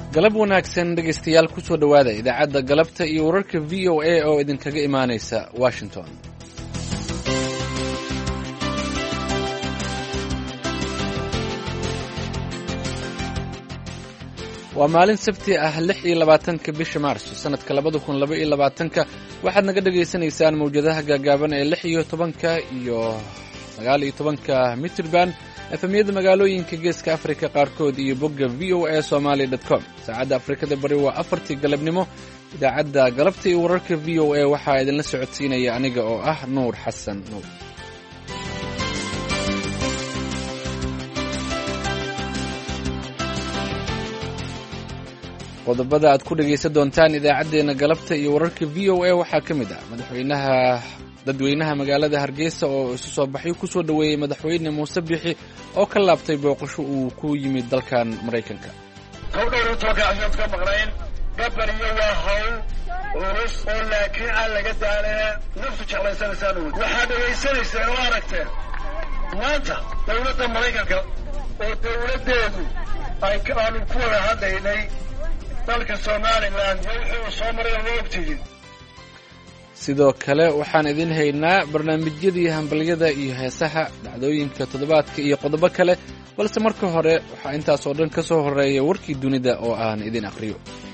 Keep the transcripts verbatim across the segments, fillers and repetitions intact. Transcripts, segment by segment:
galab wanaagsan dhegaystayaal ku soo dhowaada idaacadda galabta iyo wararka v o a oo idinkaga imaanaysa washington. waa maalin sabti ah lix iyo labaatanka bisha maarso sanadka labada kun laba iyo labaatanka waxaad naga dhagaysanaysaan mawjadaha gaagaaban ee lix iyo tobanka iyo sagaal iyo tobanka mitrban efemyada magaalooyinka geeska afrika qaarkood iyo bogga v o a somaly dot com. saacadda afrikada bari waa afartii galabnimo. idaacadda galabta iyo wararka v o a waxaa idinla socodsiinaya aniga oo ah nuur xasan nuur. qodobada aad ku dhegaysan doontaan idaacaddeenna galabta iyo wararka v o a waxaa ka mid ah madaxweynaha dadweynaha magaalada hargeysa oo isu soo baxyo ku soo dhoweeyey madaxweyne muuse bixi oo ka laabtay booqasho uu ku yimid dalkan maraykanka. howdhowr tobanka cashood ka maqnayn gabariyo waa hawl culus oo laakiin aan laga daanee naftu jeclaysanaysaan uwad waxaad dhegaysanayseen oo aragteen maanta dowladda maraykanka oo dowladdeedu ay aanu ku wada hadlaynay dalka somalilan iyo wixii uu soo maray oo ogtihiin. sidoo kale waxaan idin haynaa barnaamijyadii hambalyada iyo heesaha dhacdooyinka toddobaadka iyo qodobo kale, balse marka hore waxaa intaas oo dhan ka soo horreeya warkii dunida oo aan idin akhriyo.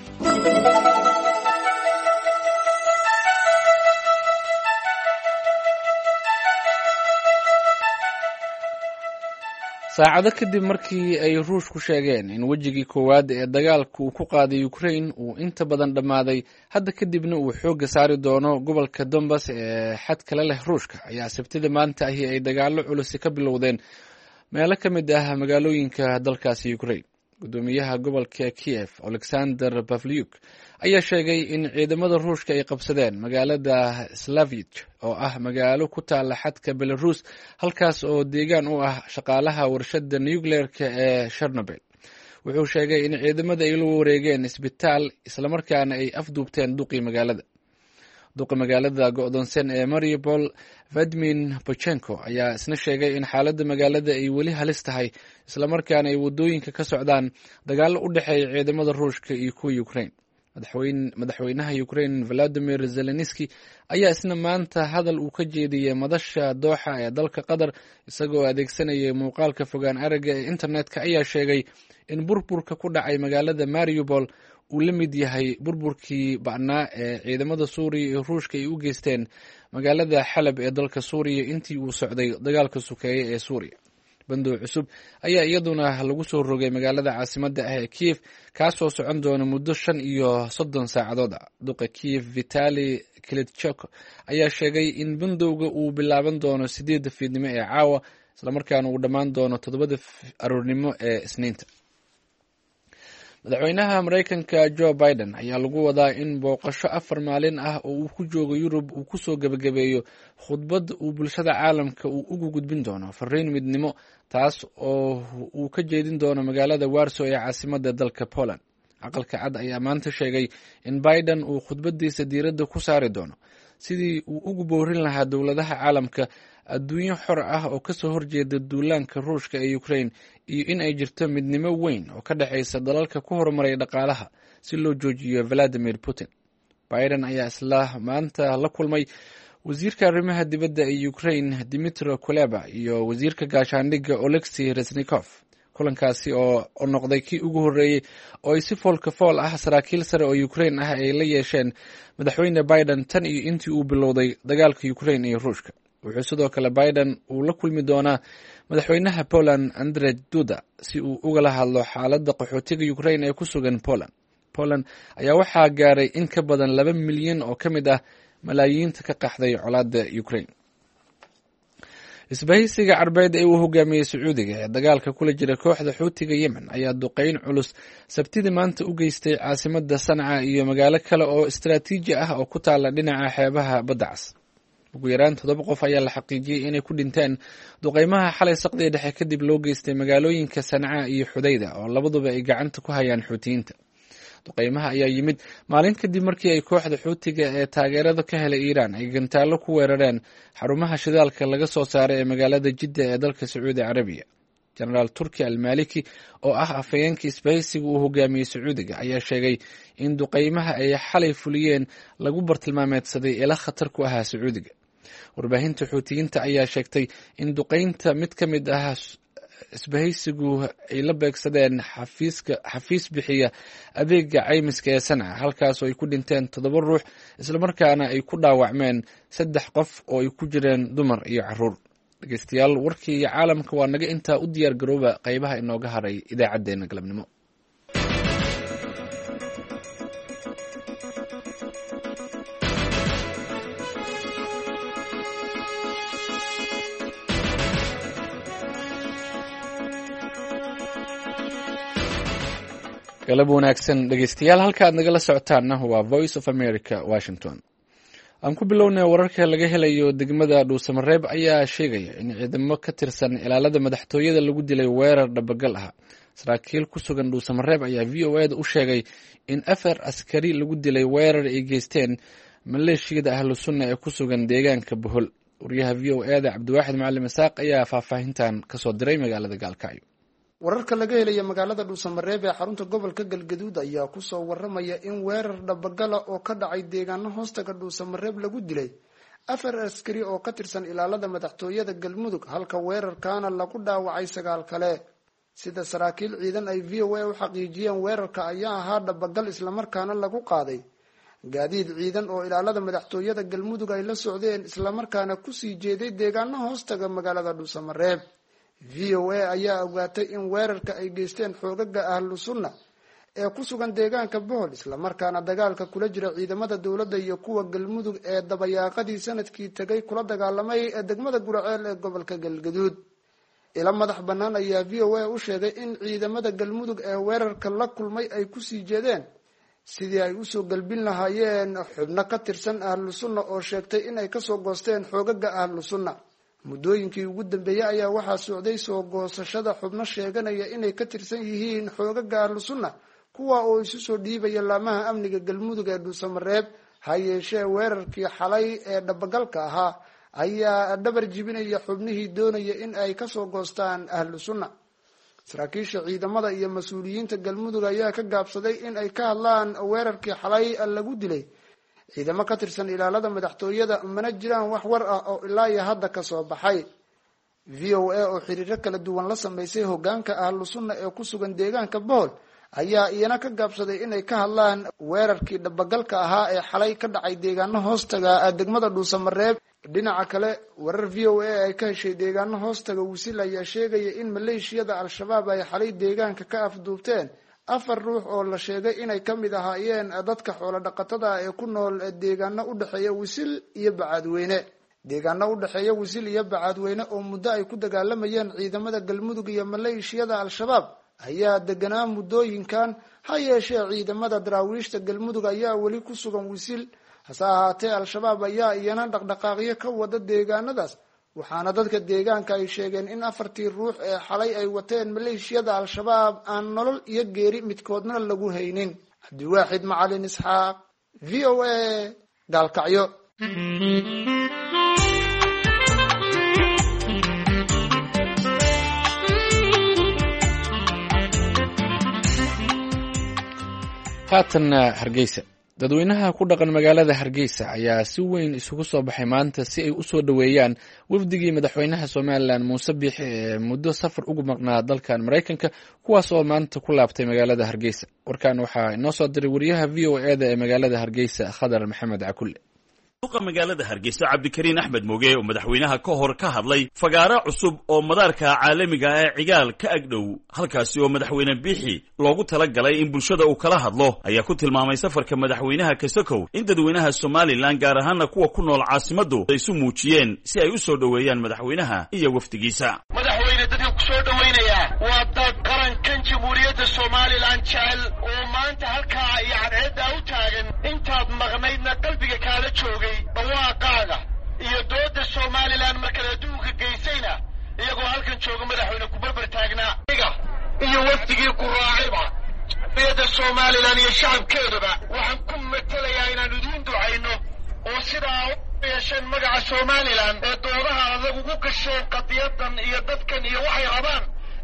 saacado kadib markii ay ruushku sheegeen in wejigii koowaad ee dagaalka uu ku qaaday ukraine uu inta badan dhammaaday, hadda kadibna uu xoogga saari doono gobolka donbas ee xad kale leh ruushka, ayaa sabtida maanta ahi ay dagaallo culusi ka bilowdeen meelo ka mid ah magaalooyinka dalkaasi ukraine. gudoomiyaha gobolka kiev alexander pavlyuk ayaa sheegay in ciidamada ruushka ay qabsadeen magaalada slavij oo ah magaalo ku taala xadka belarus, halkaas oo deegaan u ah shaqaalaha warshada nucleerka ee chernobyl. wuxuu sheegay in ciidamada ay la wareegeen isbitaal islamarkaana ay afduubteen duqii magaalada. duqa magaalada go'doonsan ee mariupol vadmin bochenko ayaa isna sheegay in xaaladda magaalada ay weli halis tahay, islamarkaana ay waddooyinka ka socdaan dagaallo u dhexeeya ciidamada ruushka iyo kuwa ukraine. madaxweynaha ukraine valadimir zelenski ayaa isna maanta hadal uu ka jeediyey madasha dooxa ee dalka qatar, isagoo adeegsanayay muuqaalka fogaan aragga ee internetka, ayaa sheegay in burburka ku dhacay magaalada mariupol uu la mid yahay burburkii ba'naa ee ciidamada suuriya iyo ruushka ay u geysteen magaalada xalab ee dalka suuriya intii uu socday dagaalka sukeeye ee suuriya. bandow cusub ayaa iyaduna lagu soo rogay magaalada caasimadda ah ee kiev, kaasoo socon doona muddo shan iyo soddon saacadood ah. duqa kiev vitali klitschko ayaa sheegay in bandowga uu bilaaban doono sideedda fiidnimo ee caawa, islamarkaana uu dhammaan doono toddobada aroornimo ee isniinta. madaxweynaha maraykanka joe biden ayaa lagu wadaa in booqasho afar maalin ah oo uu ku joogo yurub uu ku soo gebagabeeyo khudbad uu bulshada caalamka uu ugu gudbin doono fariin midnimo, taas oo uu ka jeedin doono magaalada warso ee caasimadda dalka poland. aqalka cad ayaa maanta sheegay in biden uu khudbadiisa diiradda ku saari doono sidii uu ugu boorin lahaa dowladaha caalamka adduunyo xor ah oo kasoo horjeeda duulaanka ruushka ee ukraine, iyo in ay jirto midnimo weyn oo ka dhexaysa dalalka ku horumaray dhaqaalaha si loo joojiyo valadimir putin. biden ayaa isla maanta la kulmay wasiirka arrimaha dibadda ee ukraine dimitro kuleba iyo wasiirka gaashaandhigga olexi resnikov. kulankaasi oo noqday kii ugu horreeyey oo ay si foolka fool ah saraakiil sare oo ukraine ah ay la yeesheen madaxweyne biden tan iyo intii uu bilowday dagaalka ukraine iyo ruushka. wuxuu sidoo kale biden uu la kulmi doonaa madaxweynaha poland andrzej duda si uu ugala hadlo xaaladda qaxootiga ukraine ee ku sugan poland. poland ayaa waxaa gaaray in ka badan laba milyan oo ka mid ah malaayiinta ka qaxday colaadda ukraine. isbahaysiga carbeed ee uu hogaamiyey sacuudiga ee dagaalka kula jira kooxda xuutiga yemen ayaa duqeyn culus sabtidii maanta u geystay caasimadda sanca iyo magaalo kale oo istaraatiiji ah oo ku taala dhinaca xeebaha badda cas. ugu yaraan toddoba qof ayaa la xaqiijiyey inay ku dhinteen duqeymaha xalay saqdii dhexe kadib loo geystay magaalooyinka sanca iyo xudayda oo labaduba ay gacanta ku hayaan xuutiyiinta. duqeymaha ayaa yimid maalin kadib markii ay kooxda xuutiga ee taageerada ka helay iiraan ay gantaallo ku weerareen xarumaha shidaalka laga soo saaray ee magaalada jidda ee dalka sacuudi carabiya. jenaraal turki almaliki oo ah afhayeenka isbahaysiga uu hogaamiyey sacuudiga ayaa sheegay in duqeymaha ay xalay fuliyeen lagu bartilmaameedsaday ila khatar ku ahaa sacuudiga. warbaahinta xuutiyiinta ayaa sheegtay in duqeynta mid ka mid ah isbahaysigu ay la beegsadeen xafiis bixiya adeega caymiska ee Sanca, halkaasoo ay ku dhinteen toddoba ruux islamarkaana ay ku dhaawacmeen saddex qof oo ay ku jireen dumar iyo caruur. dhegeystayaal, warkii caalamka waa naga intaa. u diyaar garooba qaybaha inooga haray idaacaddeenna galabnimo. galab wanaagsan dhegeystayaal, halka aad nagala socotaanna waa Voice of America, Washington. aan ku bilownay wararka laga helayo degmada Dhuusamareeb ayaa sheegaya in ciidamo ka tirsan ilaalada madaxtooyada lagu dilay weerar dhabagal ah. saraakiil ku sugan Dhuusamareeb ayaa V O A da u sheegay in afar askari lagu dilay weerar ay geysteen maleeshiyada ahlu sunna ee ku sugan deegaanka Bohol. wariyaha V O A da Cabdiwaaxid Macalin Isaaq ayaa faahfaahintan ka soo diray magaalada Gaalkacyo. wararka laga helaya magaalada Dhuusamareeb ee xarunta gobolka Galgaduud ayaa ku soo waramaya in weerar dhabagala oo ka dhacay deegaano hoostaga Dhuusamareeb lagu dilay afar askari oo ka tirsan ilaalada madaxtooyada Galmudug, halka weerarkaana lagu dhaawacay sagaal kale. sida saraakiil ciidan ay V O A u xaqiijiyeen, weerarka ayaa ahaa dhabagal islamarkaana lagu qaaday gaadiid ciidan oo ilaalada madaxtooyada Galmudug ay la socdeen islamarkaana kusii jeeday deegaano hoostaga magaalada Dhuusamareeb. V O A ayaa ogaatay in weerarka ay geysteen xoogaga ahlu sunna ee ku sugan deegaanka Bohol islamarkaana dagaalka kula jira ciidamada dowladda iyo kuwa Galmudug ee dabayaaqadii sanadkii tagay kula dagaalamay ee degmada Guraceel ee gobolka Galgaduud. ila madax bannaan ayaa V O A u sheegay in ciidamada Galmudug ee weerarka la kulmay ay kusii jeedeen sidii ay usoo galbin lahaayeen xubno ka tirsan ahlu sunna oo sheegtay inay kasoo goosteen xoogaga ahlu sunna. muddooyinkii ugu dambeeyay ayaa waxaa socday soo goosashada xubno sheeganaya inay ka tirsan yihiin xoogaga ahlu sunna, kuwa oo isu soo dhiibaya laamaha amniga Galmudug ee Dhuusamareeb. ha yeeshee weerarkii xalay ee dhabagalka ahaa ayaa dhabar jibinaya xubnihii doonaya in ay kasoo goostaan ahlu sunna. saraakiisha ciidamada iyo mas-uuliyiinta Galmudug ayaa ka gaabsaday in ay ka hadlaan weerarkii xalay lagu dilay ciidamo ka tirsan ilaalada madaxtooyada, mana jiraan wax war ah oo ilaa iyo hadda ka soo baxay. V O A oo xiriiro kala duwan la sameysay hogaanka ahlu sunna ee ku sugan deegaanka Bohol ayaa iyana ka gaabsaday inay ka hadlaan weerarkii dhabagalka ahaa ee xalay ka dhacay deegaano hoostaga degmada Dhuusamareeb. dhinaca kale, warar V O A ay ka heshay deegaano hoostaga Wisil ayaa sheegaya in maleeshiyada al-shabaab ay xalay deegaanka ka afduubteen afar ruux oo la sheegay inay ka mid ahaayeen dadka xoolo dhaqatada ee ku nool deegaano u dhexeeya Wisil iyo Bacaadweyne. deegaano u dhexeeya Wisil iyo Bacaadweyne oo muddo ay ku dagaalamayeen ciidamada Galmudug iyo maleeshiyada al-shabaab ayaa deganaa muddooyinkan. ha yeeshee ciidamada daraawiishta Galmudug ayaa weli ku sugan Wisil. hase ahaatee, al-shabaab ayaa iyana dhaqdhaqaaqyo ka wada deegaanadaas, waxaana dadka deegaanka ay sheegeen in afartii ruux ee xalay ay wateen maleeshiyada al-shabaab aan nolol iyo geeri midkoodna lagu haynin. Cabdiwaaxid Macalin Isxaaq, V O A, Gaalkacyo. haatanna Hargeysa. dadweynaha ku dhaqan magaalada Hargeysa ayaa si weyn isugu soo baxay maanta si ay u soo dhaweeyaan wafdigii madaxweynaha Soomaaliland Muuse Biixi ee muddo safar ugu maqnaa dalkan Mareykanka, kuwaas oo maanta ku laabtay magaalada Hargeysa. warkaan waxaa inoo soo diray wariyaha V O A da ee magaalada Hargeysa, Khadar Maxamed Cakulle. duqa magaalada Hargeysa Cabdikariin Axmed Mooge oo madaxweynaha ka hor ka hadlay fagaaro cusub oo madaarka caalamiga ah ee Cigaal ka agdhow, halkaasi oo madaxweyne Biixi loogu talagalay in bulshada uu kala hadlo, ayaa ku tilmaamay safarka madaxweynaha kasakow in dadweynaha Somaliland gaar ahaan kuwa ku nool caasimadu ay isu muujiyeen si ay u soo dhaweeyaan madaxweynaha iyo wafdigiisa. madaxweyne dadka ku soo dhaweynaya waa dad qarankan jamhuuriyadda Somaliland jecel oo maanta halkaa iyo cadceedda u taagan, intaad maqnaydna qalbiga kaala joogay dhawaaqaaga iyo dooda Somaliland markale adduunka geysayna iyagoo halkan jooga madaxweyne ku barbar taagnaa iyo wafdigii ku raacayba. jamhuuriyadda Somaliland iyo shacabkeedaba waxaan ku matalayaa inaan idiin ducayno oo sidaa u yeesheen magaca Somaliland ee doodaha adag ugu gasheen qadiyadan iyo dadkan iyo waxay rabaan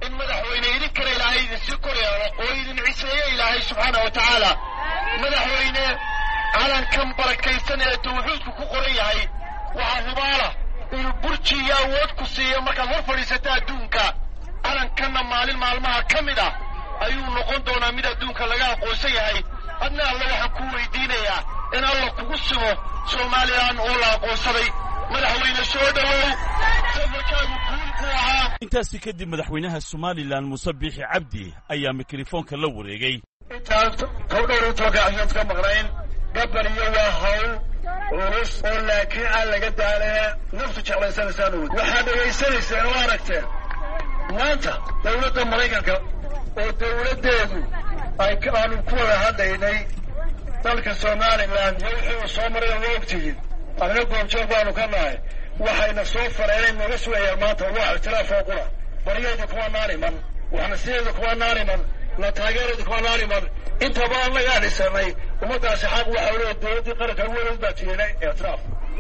in madaxweyne idin kale ilaahay idin sii koryeelo oo idin ciseeyo ilaahay subxaana wa tacaala madaxweyne calankan barakaysan ee tawxiidku ku qoran yahay waxaa hubaala inuu burji iyo awood ku siiyo markaad hor fadhiisata adduunka calankanna maalin maalmaha ka mid ah ayuu noqon doonaa mid adduunka laga aqoonsan yahay adna alla waxaan ku weydiinayaa in alla kugu simo somalilan oo la aqoonsaday madaxweyne soo dhowow safarkaagu guul ku ahaa. intaasi kadib madaxweynaha somalilan muuse biixi cabdi ayaa mikrofoonka la wareegay. intaan towdhowr iyo tobanka cashaad ka maqnayn gabar iyo waa hawl culus oo laakiin aan laga daalee naftu jeclaysanaysaan uwad waxaad dhegaysanayseen oo aragteen maanta dawladda maraykanka oo dawladdeedu ay aanu ku wada hadlaynay dalka somalilan iyo wixii uu soo maray oo ogtihiin adna goobjoog baanu ka nahay waxayna soo fareenay naga sugayaan maanta waa ictiraafoo qura baryayda kuma naaniman waxnasiyeeda kuma naaniman la taageerada kuma naaniman intaba annagaa dhisanay ummaddaasi xaq waxaa leeya dawladdii qaranka weligeed baa tiinay ictiraaf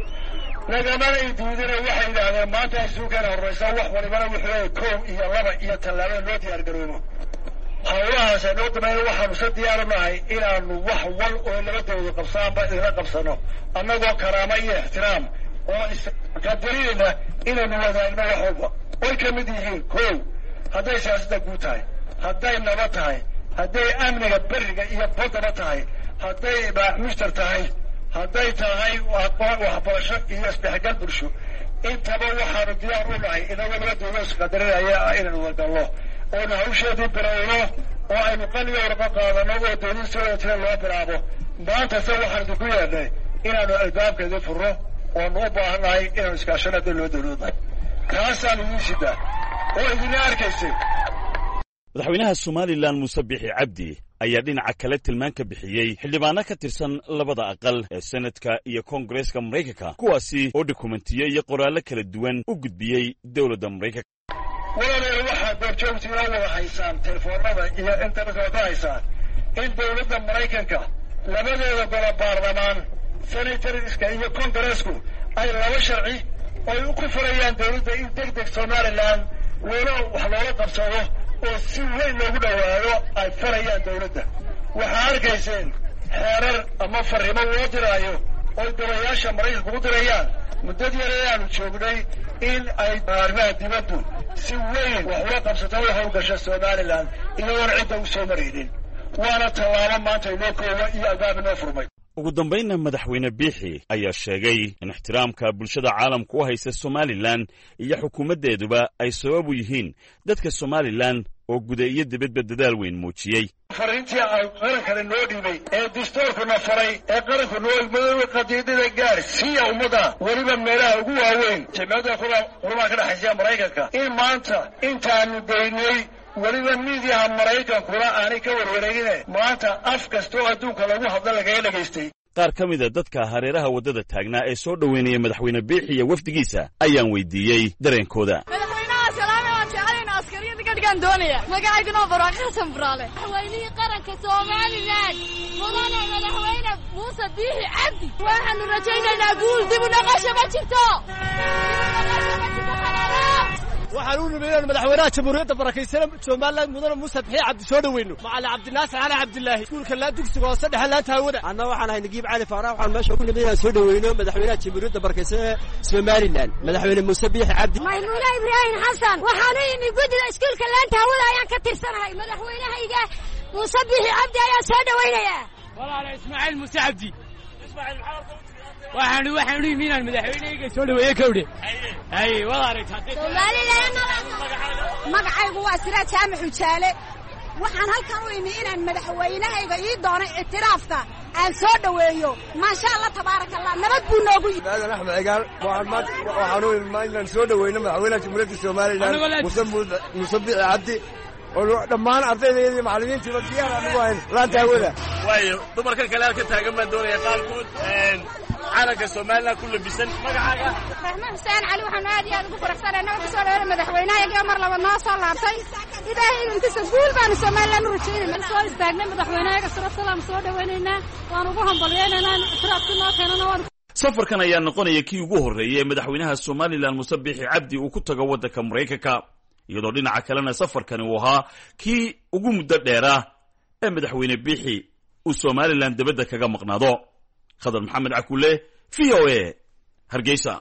nagamana ay diidina waxay yidhaahdeen maanta ay suukeena horraysaa wax walibana wuxuu koob iyo laba iyo tallaabada loo diyaar garoobo hawlahaas noo dameeyo waxaanu sa diyaaru nahay inaanu wax wal oo labadooda qabsaanba idinla qabsano annagoo karaamo iyo ixtiraam oo isqadarinayna inaynu wadaagno wax walba way ka mid yihiin kow hadday siyaasadda guud tahay hadday naba tahay hadday amniga beriga iyo baddaba tahay hadday mushtar tahay hadday tahay waxbarasho iyo isdhexgal bulsho intaba waxaanu diyaar u nahay inagoo labadooda isqadarinaya inaynu wadallo oonu hawsheedii bilowno oo aynu qaliga warqa qaadano oo doodin soo tira loo bilaabo maanta se waxaan idinku yeedhnay inaanu albaabkeedii furno oonu u baahannahay inaanu iskaashano hadda loo dawloodnahay kaasaan idiin sidaa oo idina arkaysay. madaxweynaha somalilan muuse biixi cabdi ayaa dhinaca kale tilmaan ka bixiyey xildhibaano ka tirsan labada aqal ee senadka iyo koongareeska maraykanka kuwaasi oo dokumentiye iyo qoraallo kala duwan u gudbiyey dowladda maraykanka. walaalayaal waxaad goobjoogtiina wada haysaan telefoonada iyo internetka wada haysaan in dawladda maraykanka labadeeda golo baarlamaan senatoriska iyo kongareesku ay laba sharci ay u ku furayaan dawladda in deg deg somalilan loola wax loola qabsado oo si weyn loogu dhowaado ay farayaan dawladda waxaa arkayseen xeerar ama farrimo loo diraayo oy dolayaasha maraykanka ugu dirayaan muddad yar ayaanu joognay in ay arrimaha dibaddu si weyn wax ula qabsato u hawlgasha somalilan iyadoona cidda u soo maraynin waana tallaabo maanta inoo kooba iyo albaab inoo furmay. ugu dambaynna madaxweyne biixi ayaa sheegay in ixtiraamka bulshada caalamka u haysta somalilan iyo xukuumaddeeduba ay sabab u yihiin dadka somalilan oo guda iyo dibadba dadaal weyn muujiyey. fariintii ay qarankana noo dhiibay ee dastuurkuna faray ee qaranku noo igmaday qadiidada gaar siiya ummadda weliba meelaha ugu waaweyn jimciyadda qurmaha ka dhexaysa maraykanka in maanta intaanu geynay weliba miidiyaha maraykankuna aanay ka warwareegine maanta af kastoo adduunka lagu hadla lagaga dhegaystay. qaar ka mida dadka hareeraha waddada taagnaa ee soo dhoweynaya madaxweyne biixi iyo wafdigiisa ayaan weydiiyey dareenkooda. magacayguna barwaaqo xasan buraale madaxweynihii qaranka somalilan mudane madaxweyne muuse biixi cabdi waxaanu rajaynaynaa guul dib u noqosho ma jirto waxaan u nimay inaan madaxweynaha jamhuuriyadda barakaysan somalilan mudane muuse biixi cabdi soo dhoweyno macali cabdinaasir cali cabdilaahi iskuulka laa dugsiga hoose dhexe laanta hawada anna waxaan ahay nagiib cali faarax waxaan meesha ugu nimay inaan soo dhoweyno madaxweynaha jamhuuriyadda barakaysan ee somalilan madaxweyne muuse biixi cabdi. maymuuna ibraahim xasan waxaan u imi guddida iskuulka laanta hawada ayaan ka tirsanahay madaxweynahayga muuse biixi cabdi ayaan soo dhoweynayaa. walaala ismaaciil muuse cabdi waxaan waxaan u imi inaan madaxweynahayga soo dhoweeyo kawdhe hay walaala somalilan magacaygu waa siraad jaamac xujaale waxaan halkan u imi inaan madaxweynahayga ii doonay ictiraafka aan soo dhoweeyo maasha allah tabaaraka allah nabad buu noogu yimi. aadan axmed cigaal waxaan u imi inaan soo dhoweyno madaxweynaha jamhuuriyadda somalilan muuse biixi cabdi oo dhammaan ardayda iyo macallimiintiiba diyaar aan ugu hayn laanta hawada. waayo dumarkan kale halka taagan baan doonaya qaarkood calanka somalilan ku labisan. magacaaga raxmaan xuseen cali waxaan aad iyo aad ugu faraxsanahay naga kusoo dhaweyna madaxweynahayaga mar laba noo soo laabtay ilaahay intiisa guul baanu somalilan u rajaynayna soo istaagnay madaxweynahayaga sharaf salaam soo dhaweynaynaa waan ugu hambalyeynayna ictiraafkii noo keenana waan. safarkan ayaa noqonaya kii ugu horreeyay ee madaxweynaha somalilan muuse biixi cabdi uu ku tago waddanka maraykanka iyadoo dhinaca kalena safarkani uu ahaa kii ugu muddo dheera ee madaxweyne biixi uu somalilan dibadda kaga maqnaado. khadar maxamed cakule, v o a, hargeysa.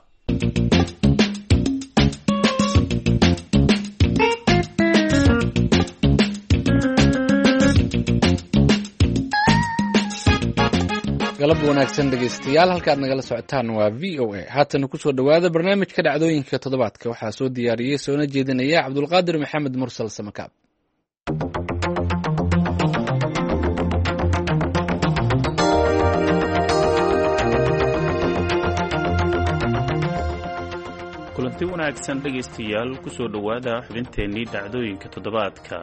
galab wanaagsan dhegaystayaal, halkaad nagala socotaan waa v o a. haatana kusoo dhowaada barnaamijka dhacdooyinka toddobaadka. waxaa soo diyaariyey soona jeedinaya cabdulqaadir maxamed mursal samakaab. kulanti wanaagsan dhegaystayaal, kusoo dhowaada xubinteennii dhacdooyinka toddobaadka.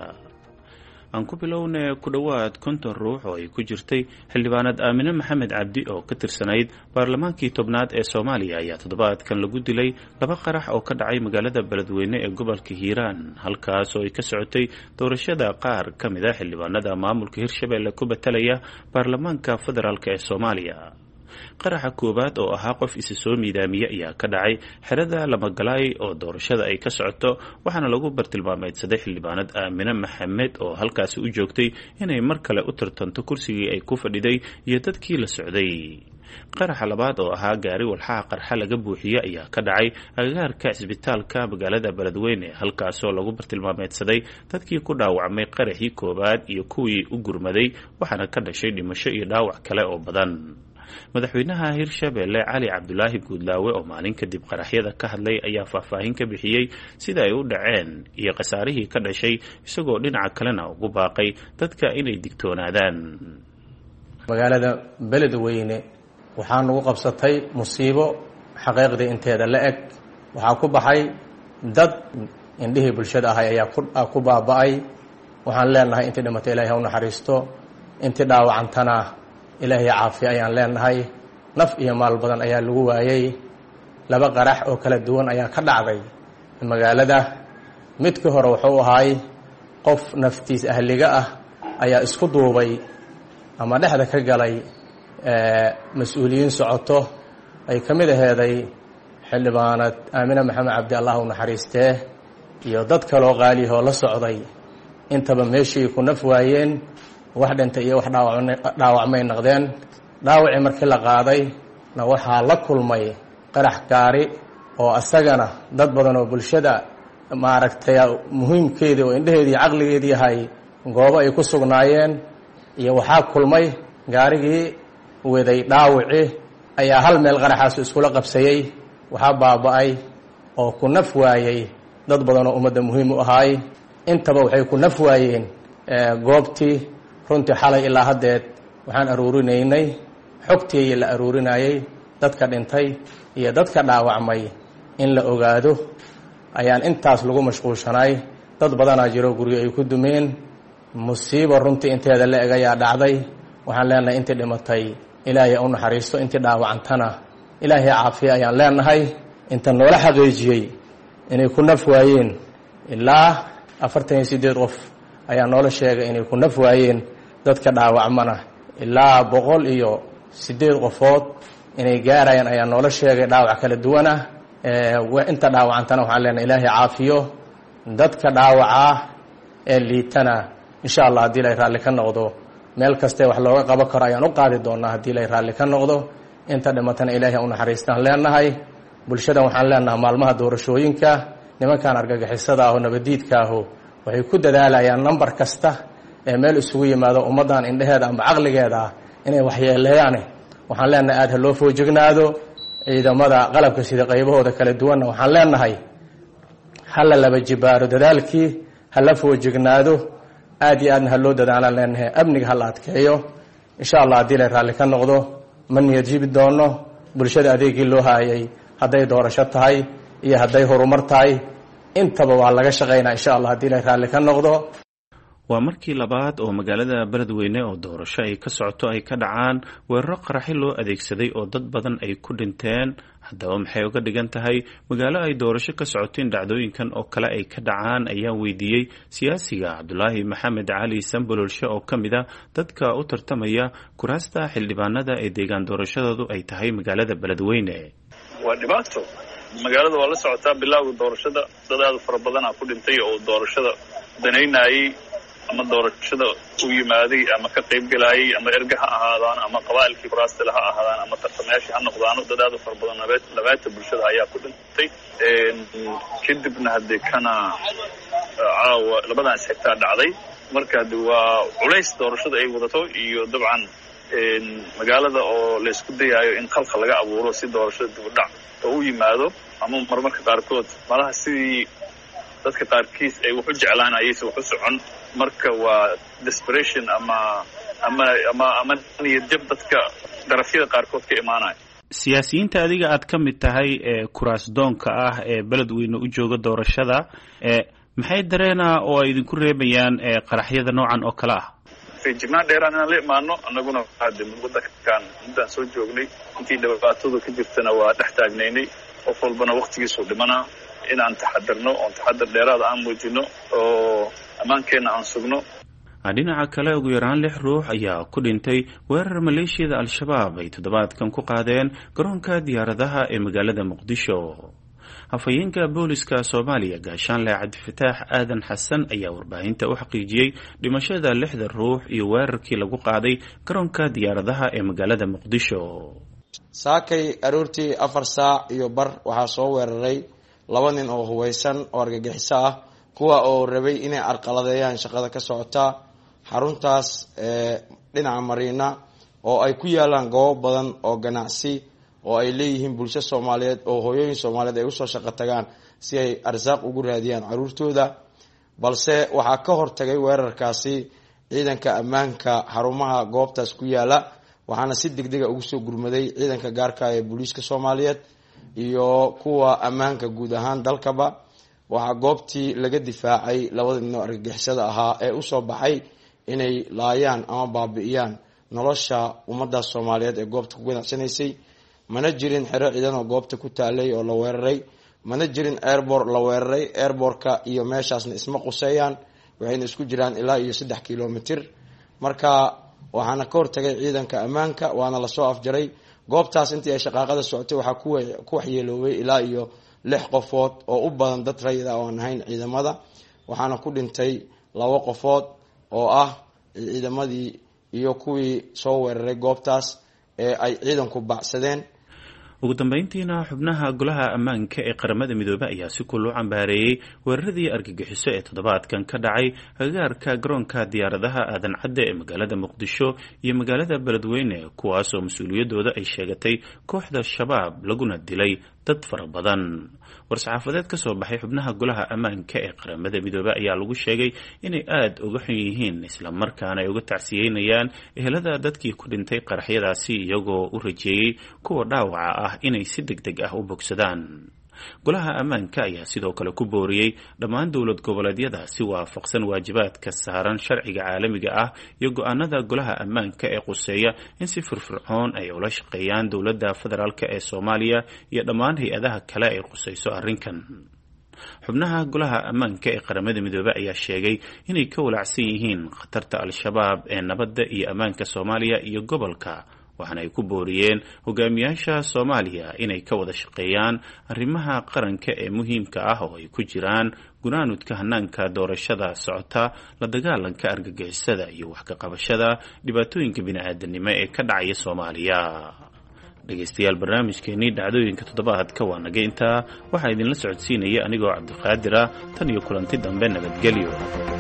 aan ku bilownay ku dhowaad konton ruux oo ay ku jirtay xildhibaanad aamine maxamed cabdi oo ka tirsanayd baarlamaankii tobnaad ee soomaaliya ayaa toddobaadkan lagu dilay laba qarax oo ka dhacay magaalada beledweyne ee gobolka hiiraan, halkaas oo ay ka socotay doorashada qaar ka mid a xildhibaanada maamulka hirshabeelle ku batalaya baarlamaanka federaalk ee soomaaliya. qaraxa koowaad oo ahaa qof isa soo miidaamiye ayaa ka dhacay xerada lamagalaay oo doorashada ay ka socoto, waxaana lagu bartilmaameedsaday xildhibaanad aamine maxamed oo halkaasi u joogtay inay mar kale u tartanto kursigii ay ku fadhiday iyo dadkii la socday. qaraxa labaad oo ahaa gaari walxaha qarxa laga buuxiye ayaa ka dhacay agagaarka cisbitaalka magaalada beledweyne, halkaasoo lagu bartilmaameedsaday dadkii ku dhaawacmay qaraxii koowaad iyo kuwii u gurmaday, waxaana ka dhashay dhimasho iyo dhaawac kale oo badan. madaxweynaha hirshabeelle cali cabdulaahi guudlaawe oo maalin kadib qaraxyada ka hadlay ayaa faahfaahin ka bixiyey sida ay u dhaceen iyo khasaarihii ka dhashay, isagoo dhinaca kalena ugu baaqay dadka inay digtoonaadaan. magaalada beledweyne waxaa nagu qabsatay musiibo xaqiiqdii inteeda la eg. waxaa ku baxay dad indhihii bulshada ahay ayaa ku baaba'ay. waxaan leenahay intii dhimatay ilaahay ha u naxariisto, intii dhaawacantana ilaahay caafiya ayaan leenahay. naf iyo maal badan ayaa lagu waayey. laba qarax oo kala duwan ayaa ka dhacday magaalada. midkii hore wuxuu ahaay qof naftiis ahliga ah ayaa isku duubay ama dhexda ka galay mas-uuliyiin socoto ay ka mid aheeday xildhibaanad aamine maxamed cabdi allah u naxariistee iyo dad kaloo qaaliyahoo la socday. intaba meeshii ku naf waayeen, wax dhintay iyo wax dhaawacmay noqdeen. dhaawacii markii la qaaday na waxaa la kulmay qarax gaari oo asagana dad badan oo bulshada maaragtay muhiimkeedii oo indhaheedii caqligeedii yahay goobo ay ku sugnaayeen, iyo waxaa kulmay gaarigii weday dhaawacii ayaa hal meel qaraxaasu iskula qabsayey. waxaa baaba'ay oo ku naf waayey dad badan oo ummadda muhiim u ahaay. intaba waxay ku naf waayeen goobtii. runtii xalay ilaa haddeed waxaan aruurinaynay xogtii la aruurinayay dadka dhintay iyo dadka dhaawacmay in la ogaado ayaan intaas lagu mashquulshanay. dad badanaa jiro guryo ay ku dumeen. musiibo runtii inteeda la eg ayaa dhacday. waxaan leenahay intii dhimatay ilaahay u naxariisto, intii dhaawacantana ilaahay caafiya ayaan leenahay. inta noola xaqiijiyey inay ku naf waayeen ilaa afartan iyo siddeed qof ayaa noola sheegay inay ku naf waayeen. dadka dhaawacmana ilaa boqol iyo siddeed qofood inay gaarayaan ayaa noola sheegay dhaawac kala duwana. inta dhaawacantana waxaan leenahay ilaahay caafiyo. dadka dhaawacaa ee liitana insha allah haddii lay raalli ka noqdo meel kastee wax looga qaban karo ayaan u qaadi doonaa haddii lay raalli ka noqdo. inta dhimatana ilaahay u naxariistaan leenahay. bulshada waxaan leenahay maalmaha doorashooyinka nimankan argagixisada ah oo nabadiidka ahu waxay ku dadaalayaan nambar kasta ee meel isugu yimaado ummaddan indhaheeda ama caqligeeda ah inay waxyeeleeyaane. waxaan leenahay aada ha loo foojignaado. ciidamada qalabka sida qaybahooda kala duwanna waxaan leenahay hala laba jibaaro dadaalkii, hala foojignaado. aad iyo aadna ha loo dadaalaan leenahay. amniga hala adkeeyo insha allah haddii lay raalli ka noqdo. ma niyad jibi doono. bulshada adeegii loo haayay hadday doorasho tahay iyo hadday horumar tahay intaba waa laga shaqaynaa insha allah haddii lay raalli ka noqdo. waa markii labaad oo magaalada beledweyne oo doorasho ay ka socoto ay ka dhacaan weeraro qaraxi loo adeegsaday oo dad badan ay ku dhinteen. haddaba maxay uga dhigan tahay magaalo ay doorasho ka socoteen dhacdooyinkan oo kale ay ka dhacaan ayaan weydiiyey siyaasiga cabdulaahi maxamed cali sambololshe oo ka mid a dadka u tartamaya kuraasta xildhibaanada ee deegaan doorashadoodu ay tahay magaalada beledweyne. waa dhibaato magaalada waa la socotaa bilowga doorashada dad aad u fara badan ah ku dhintay oo doorashada danaynayay ama doorashada u yimaaday ama ka qayb galayay ama erga ha ahaadaan ama qabaa'ilkii kuraastale ha ahaadaan ama tartamayaashii ha noqdaano dad aad u fara badan labaatan bulshada ayaa ku dhintay kadibna haddii kana caawa labadaas xigtaa dhacday marka haddi waa culays doorashada ay wadato iyo dabcan magaalada oo la isku dayayo in khalka laga abuuro si doorashada dib u dhac oo u yimaado ama marmarka qaarkood malaha sidii dadka qaarkiis ay wax u jeclaan ayayse wax u socon marka waa desperation ama ama ama ama niyad jab dadka darafyada qaarkood ka imaanaya siyaasiyiinta adiga aad ka mid tahay ee kuraas doonka ah ee beledweyne u jooga doorashada ee maxay dareenaa oo ay idinku reebayaan ee qaraxyada noocan oo kale ah feejignaan dheeraan inaan la imaano annaguna hadde waddankan muddaan soo joognay intii dhibaatadu ka jirtana waa dhex taagnaynay qof walbana waktigiisuu dhimanaa inaan taxadirno oon taxadir dheeraada aan muujino oo ammaankeenna aan sugno dhinaca kale ugu yaraan lix ruux ayaa ku dhintay weerar maleeshiyada al-shabaab ay toddobaadkan ku qaadeen garoonka diyaaradaha ee magaalada muqdisho hafayeenka booliska soomaaliya gaashaanle cabdifataax aadan xasan ayaa warbaahinta u xaqiijiyey dhimashada lixda ruux iyo weerarkii lagu qaaday garoonka diyaaradaha ee magaalada muqdisho saakay aroortii afar saac iyo bar waxaa soo weeraray laba nin oo hubaysan oo argagixiso ah kuwa oo rabay inay arqaladeeyaan shaqada ka socota xaruntaas ee dhinaca mariina oo ay ku yaalaan goobo badan oo ganacsi oo ay leeyihiin bulsho soomaaliyeed oo hooyooyin soomaaliyeed ay usoo shaqo tagaan si ay arsaaq ugu raadiyaan caruurtooda balse waxaa ka hortagay weerarkaasi ciidanka ammaanka xarumaha goobtaas ku yaala waxaana si degdega ugu soo gurmaday ciidanka gaarka ee booliiska soomaaliyeed iyo kuwa ammaanka guud ahaan dalkaba waxaa goobtii laga difaacay labada nin oo argagixisada ahaa ee usoo baxay inay laayaan ama baabi'iyaan nolosha ummadda soomaaliyeed ee goobta ku ganacsanaysay mana jirin xero ciidan oo goobta ku taalay oo la weeraray mana jirin airbor la weeraray airborka iyo meeshaasna isma quseeyaan waxayna isku jiraan ilaa iyo saddex kilomitir marka waxaana ka hortagay ciidanka ammaanka waana lasoo afjaray goobtaas intii ay shaqaaqada socotay waxaa ku waxyeeloobay ilaa iyo lix qofood oo u badan dad rayid ah oon ahayn ciidamada waxaana ku dhintay laba qofood oo ah ciidamadii iyo kuwii soo weeraray goobtaas ee ay ciidanku bacsadeen ugu dambeyntiina xubnaha golaha ammaanka ee qaramada midoobey ayaa si kullu cambaareeyey weeraradii argagixiso ee toddobaadkan ka dhacay agagaarka garoonka diyaaradaha aadan cadde ee magaalada muqdisho iyo magaalada beledweyne kuwaas oo mas-uuliyaddooda ay sheegatay kooxda shabaab laguna dilay dad fara badan war-saxaafadeed ka soo baxay xubnaha golaha ammaanka ee qaramada midoobey ayaa lagu sheegay inay aada uga xun yihiin islamarkaana ay uga tacsiyeynayaan ehelada dadkii ku dhintay qaraxyadaasi iyagoo u rajeeyey kuwa dhaawaca ah inay si deg deg ah u bogsadaan golaha ammaanka ayaa sidoo kale ku booriyey dhammaan dowlad goboleedyada si waafaqsan waajibaadka saaran sharciga caalamiga ah iyo go-aanada golaha ammaanka ee quseeya in si firfircoon ay ula shaqeeyaan dowladda federaalk ee soomaaliya iyo dhammaan hay-adaha kale ay quseyso arrinkan xubnaha golaha ammaanka ee qaramada midoobey ayaa sheegay inay ka walaacsan yihiin khatarta al-shabaab ee nabadda iyo ammaanka soomaaliya iyo gobolka waxaana ay ku booriyeen hogaamiyaasha soomaaliya inay ka wada shaqeeyaan arrimaha qaranka ee muhiimka ah oo ay ku jiraan gunaanudka hanaanka doorashada socota la dagaalanka argagixisada iyo wax ka qabashada dhibaatooyinka bini-aadanimo ee ka dhacaya soomaaliya dhegaystayaal barnaamijkeenii dhacdooyinka toddobaadka waa naga intaa waxaa idinla socodsiinaya anigoo cabdiqaadira tan iyo kulanti dambe nabadgelyo.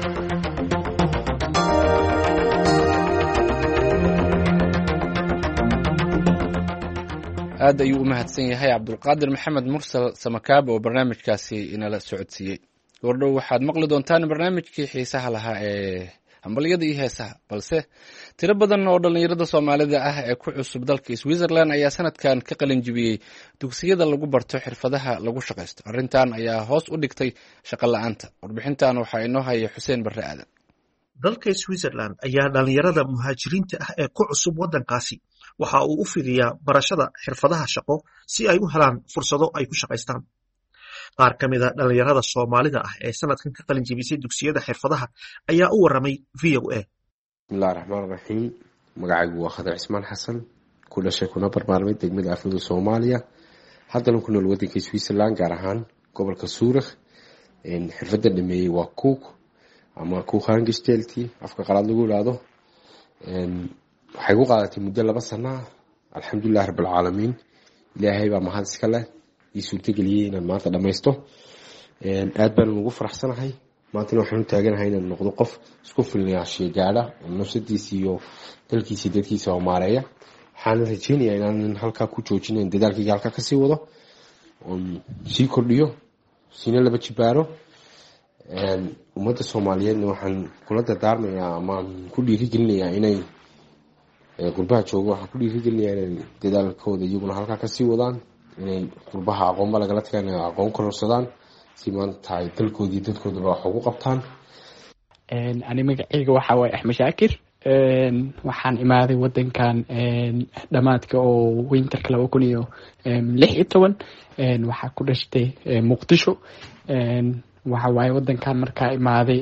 aad ayuu u mahadsan yahay cabdulqaadir maxamed mursal samakaab oo barnaamijkaasi inala socodsiiyey. gordhow waxaad maqli doontaan barnaamijkii xiisaha lahaa ee hambalyada iyo heesaha, balse tiro badan oo dhallinyarada soomaalida ah ee ku cusub dalka Switzerland ayaa sanadkan ka qalin jibiyey dugsiyada lagu barto xirfadaha lagu shaqaysto. arrintan ayaa hoos u dhigtay shaqo la'aanta. warbixintan waxaa inoo haya xuseen barre aadan. dalka Switzerland ayaa dhallinyarada muhaajiriinta ah ee ku cusub waddankaasi waxa uu u fidiyaa barashada xirfadaha shaqo si ay u helaan fursado ay ku shaqaystaan. qaar ka mid a dhallinyarada soomaalida ah ee sanadkan ka qalin jebisay dugsiyada xirfadaha ayaa u waramay v o a. bismillahi raxmaan raxiim. magacaygu waa khadar cismaan xasan, ku dhashay kuna barbaarmay degmada afmadu soomaaliya. haddana ku nool waddanka Switzerland gaar ahaan gobolka Zurich. xirfadda dhameeyey waa cook ama cook angestelli afka qalaad lagu yiraahdo. waxay ku qaadatay muddo laba sano ah. alxamdulilah rabbil caalamiin, ilaahay baa mahad iska leh ii suurtageliyey inaan maanta dhammaysto. aad baan ugu faraxsanahay maantana waxaan u taaganahay inaan noqdo qof isku filnaanshiyo gaadha nafsadiisa iyo dalkiisa dadkiisa oo maareeya. waxaan rajeynayaa inaan halkaa ku joojinayn dadaalkayga halkaa kasii wado oon sii kordhiyo siina laba jibaaro. ummadda Soomaaliyeedna waxaan kula dardaarmayaa ama ku dhiirigelinayaa inay qurbaha joogo waxaan ku dhiirigelinayaa inay dadaalkooda iyaguna halkaa kasii wadaan, inay qurbaha aqoonba lagala tagaan, inay aqoon kororsadaan si maanta ay dalkoodii dadkoodaba wax ugu qabtaan. ani magacayga waxaa waaye Axmed Shaakir. waxaan imaaday wadankan dhamaadka oo winterka laba kun iyo lix iyo toban. waxaa ku dhashtay Muqdisho. waxa waaye wadankan markaa imaaday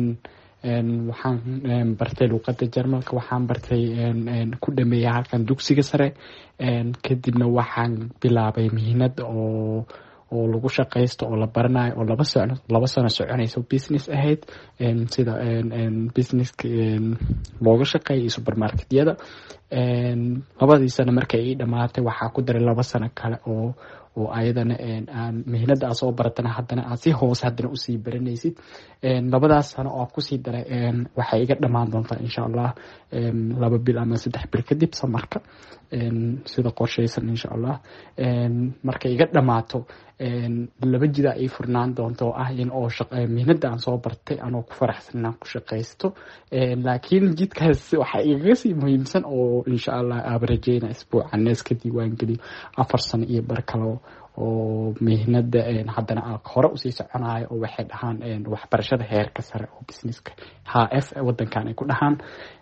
waxaan bartay luqadda Jarmalka, waxaan bartay ku dhameeyay halkan dugsiga sare. kadibna waxaan bilaabay mihnad oo oo lagu shaqeysto oo la baranayo oo laba sano laba sano soconayso business ahayd, sida businesska looga shaqeeyo supermarketyada. labadii sano markay ii dhamaatay waxaa ku daray laba sano kale oo oo ayadana aan mihnada aan soo baratana haddana aan si hoose haddana usii baranaysid. labadaas sano oo kusii daray waxay iga dhamaan doontaa insha allah laba bil ama saddex bil kadib samarka, sida qorshaysan insha allah. markay iga dhamaato laba jida ay furnaan doonto oo ah in oo mihnada aan soo bartay anoo ku faraxsan inaan ku shaqaysto. laakiin jidkaas waxaa igaga sii muhiimsan oo insha allah aaba rajeyna isbuucan iska diiwaan geliyo afar sano iyo bar kale oo mihnada haddana hore usii soconayo oo waxay dhahaan waxbarashada heerka sare oo businesska H F wadankan ay ku dhahaan.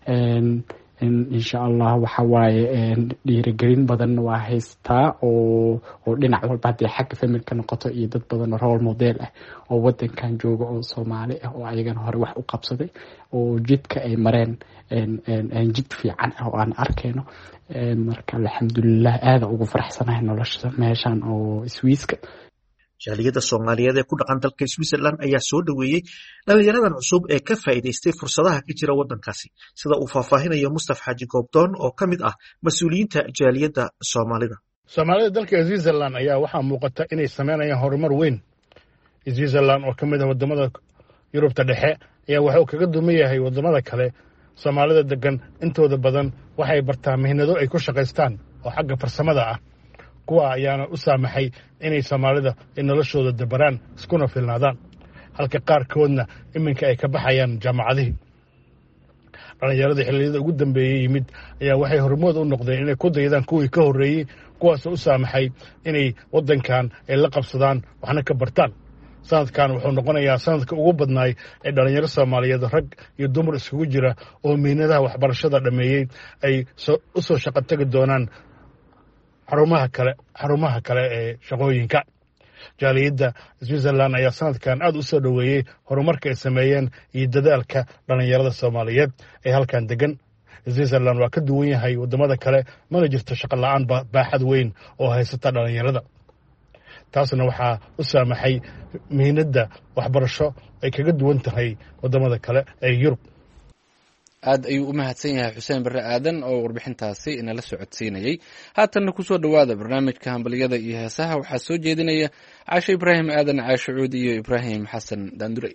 insha allah waxa waaye dhiirigelin badan waa haystaa oo oo dhinac walba haddii xagga familka noqoto iyo dad badan role model ah oo wadankan jooga oo Soomaali ah oo ayagana hore wax u qabsaday oo jidka ay mareen jid fiican ah oo aan arkayno. marka alxamdulilah aad ugu faraxsanahay nolosha meeshan oo Swiiska. jaaliyada Soomaaliyeed ee ku dhaqan dalka Switzerland ayaa soo dhaweeyay dhalinyaradan cusub ee ka faa'iideystay fursadaha ka jira wadankaasi, sida uu faahfaahinayo Mustafa Xaaji Goobdoon oo ka mid ah mas'uuliyiinta jaaliyada Soomaalida. Soomaalida dalka Switzerland ayaa waxaa muuqata inay sameynayaan horumar weyn. Switzerland oo ka mid ah wadamada Yurubta dhexe ayaa wuxuu kaga duman yahay wadamada kale. Soomaalida degan intooda badan waxay bartaan mihnado ay ku shaqaystaan oo xagga farsamada ah. kuwa ayaana u saamaxay inay Soomaalida in noloshooda dabaraan iskuna filnaadaan, halka qaarkoodna iminka ay ka baxayaan jaamacadihii. dhalinyarada xilliyada ugu dambeeyay yimid ayaa waxay hormood u noqdeen inay ku daydaan kuwii ka horreeyey, kuwaas u saamaxay inay wadankan ay la qabsadaan waxna ka bartaan. sanadkan wuxuu noqonayaa sanadka ugu badnaay ee dhalinyaro Soomaaliyeed rag iyo dumar isugu jira oo mihnadaha waxbarashada dhameeyay ay u soo shaqo tagi doonaan xarumaha kale xarumaha kale ee shaqooyinka. jaaliyada Switzerland ayaa sanadkan aad u soo dhaweeyay horumarka ay sameeyeen iyo dadaalka dhalinyarada Soomaaliyeed ee halkan degan. Switzerland waa ka duwan yahay wadamada kale, mana jirto shaqo la'aan baaxad weyn oo haysata dhalinyarada. taasna waxaa u saamaxay mihnada waxbarasho ay kaga duwan tahay wadamada kale ee Yurub. aad ayuu u mahadsan yahay Xuseen Barre Aadan oo warbixintaasi inala socodsiinayay. haatanna ku soo dhawaada barnaamijka hambaliyada iyo heesaha. waxaa soo jeedinaya Caasho Ibraahim Aadan, Caasho Cuudi iyo Ibraahim Xasan Daandurey.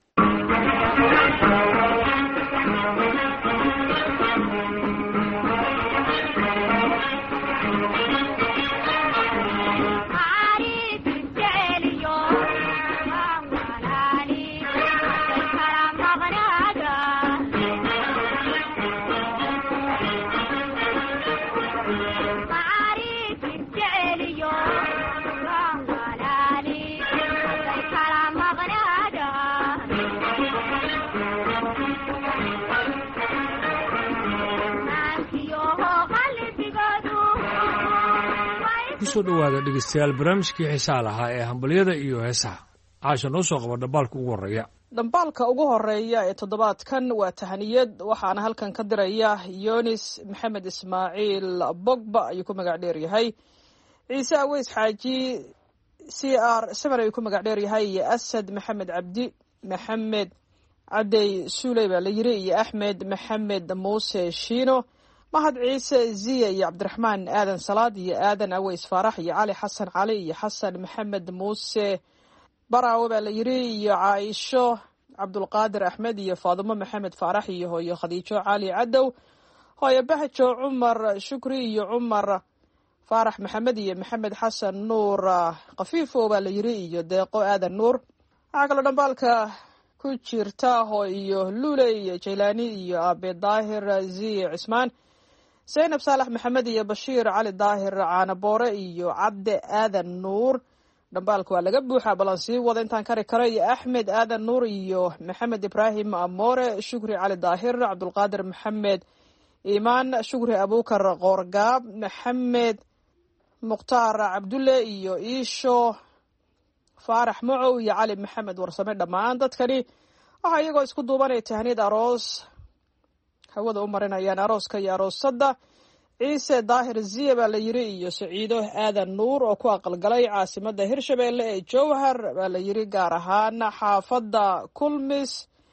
kusoo dhawaada dhegeystayaal barnaamijkii xiisaha lahaa ee hambalyada iyo heesaha. caasha noo soo qaba dhambaalka ugu horeeya. dhambaalka ugu horeeya ee toddobaadkan waa tahaniyad, waxaana halkan ka diraya Yonis Maxamed Ismaaciil Bogba ayuu ku magac dheer yahay. ciise aweys xaaji c r seven ayuu ku magac dheer yahay iyo asad maxamed cabdi maxamed cadey suuley baa la yiri iyo axmed maxamed muuse shiino mahad ciise ziya iyo cabdiraxmaan aadan salaad iyo aadan aweys faarax iyo cali xasan cali iyo xasan maxamed muuse baraawe baa la yiri iyo caaisho cabdulqaadir axmed iyo faadimo maxamed faarax iyo hooyo khadiijo cali cadow hooyo bahajo cumar shukri iyo cumar faarax maxamed iyo maxamed xasan nuur kafiifo baa la yiri iyo deeqo aadan nuur waxaa kaloo dhambaalka ku jirta hoo iyo lule iyo jaylaani iyo aabe daahir ziye cismaan zaynab saalax maxamed iyo bashiir cali daahir caanaboore iyo cabde aadan nuur dhambaalka waa laga buuxaa balan sii wada intaan kari karo iyo axmed aadan nuur iyo maxamed ibraahim amoore shukri cali daahir cabdulqaadir maxamed iimaan shukri abuukar qoorgaab maxamed mukhtaar cabdulle iyo iisho faarax macow iyo cali maxamed warsame dhammaan dadkani waxaa iyagoo isku duubanaya tahniyad aroos hawada u marinayaan arooska iyo aroosadda ciise daahir ziya baa la yiri iyo saciido aadan nuur oo ku aqalgalay caasimadda hirshabeelle ee jowhar baa la yiri gaar ahaan xaafadda kulmis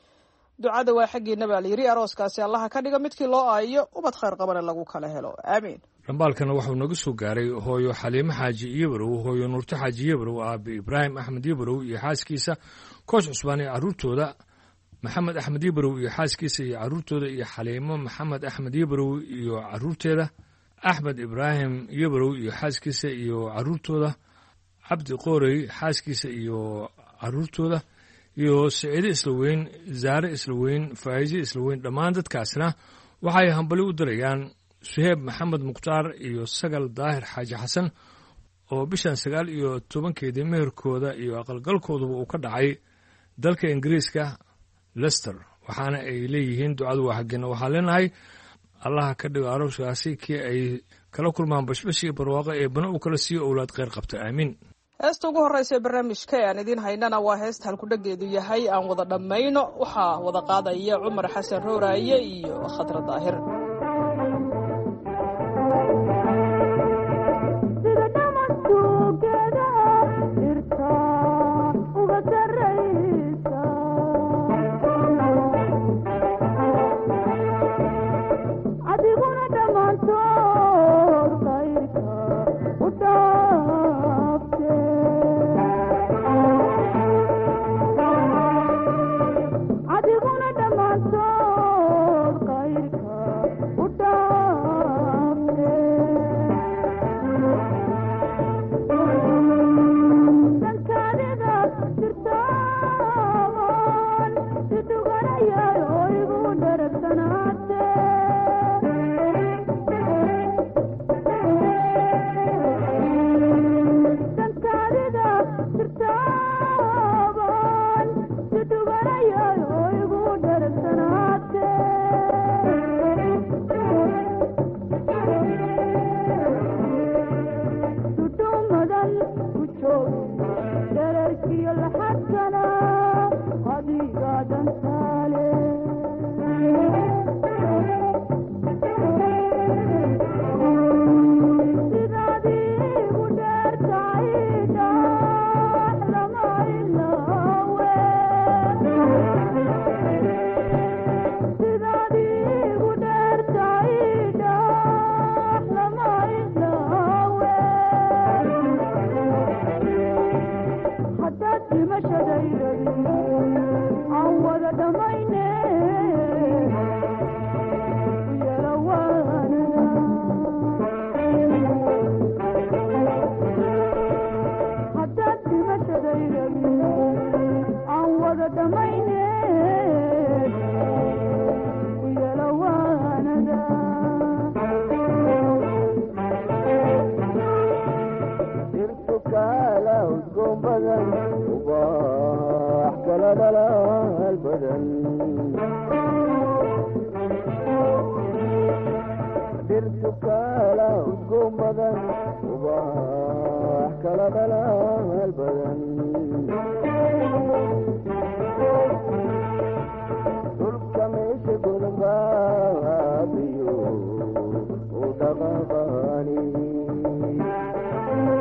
ducada waa xaggiina baa la yiri arooskaasi allaha ka dhiga midkii loo aayo ubad khayr qabana lagu kala helo aamiin dhambaalkana waxuu naga soo gaaray hooyo xaliimo xaaji iyobarow hooyo nuurto xaaji iyobarow aabe ibraahim axmed iyobarow iyo xaaskiisa koosh cusbaan iyo carruurtooda maxamed axmed iyobarow iyo xaaskiisa iyo carruurtooda iyo xaliimo maxamed axmed iyobarow iyo carruurteeda axmed ibraahim iyobarow iyo xaaskiisa iyo carruurtooda cabdi qoorey xaaskiisa iyo carruurtooda iyo saciide islaweyn zaare islaweyn faa'iise islaweyn dhammaan dadkaasna waxay hambali u dirayaan suheeb maxamed mukhtaar iyo sagal daahir xaaji xasan oo bishan sagaal iyo tobankeedii meherkooda iyo aqalgalkooduba uu ka dhacay dalka ingiriiska lester waxaana ay leeyihiin ducadu waa xaggeena waxaa leenahay allaha ka dhigo arooskaasi kii ay kala kulmaan bashbash iyo barwaaqo ee bana uu kala siiyo owlaad kheyr qabta aamiin heesta ugu horreysa ee barnaamijka ee aan idiin haynana waa heesta halkudhageedu yahay aan wada dhammayno waxaa wada qaadaya cumar xasan rooraaye iyo khadra daahir Thank you.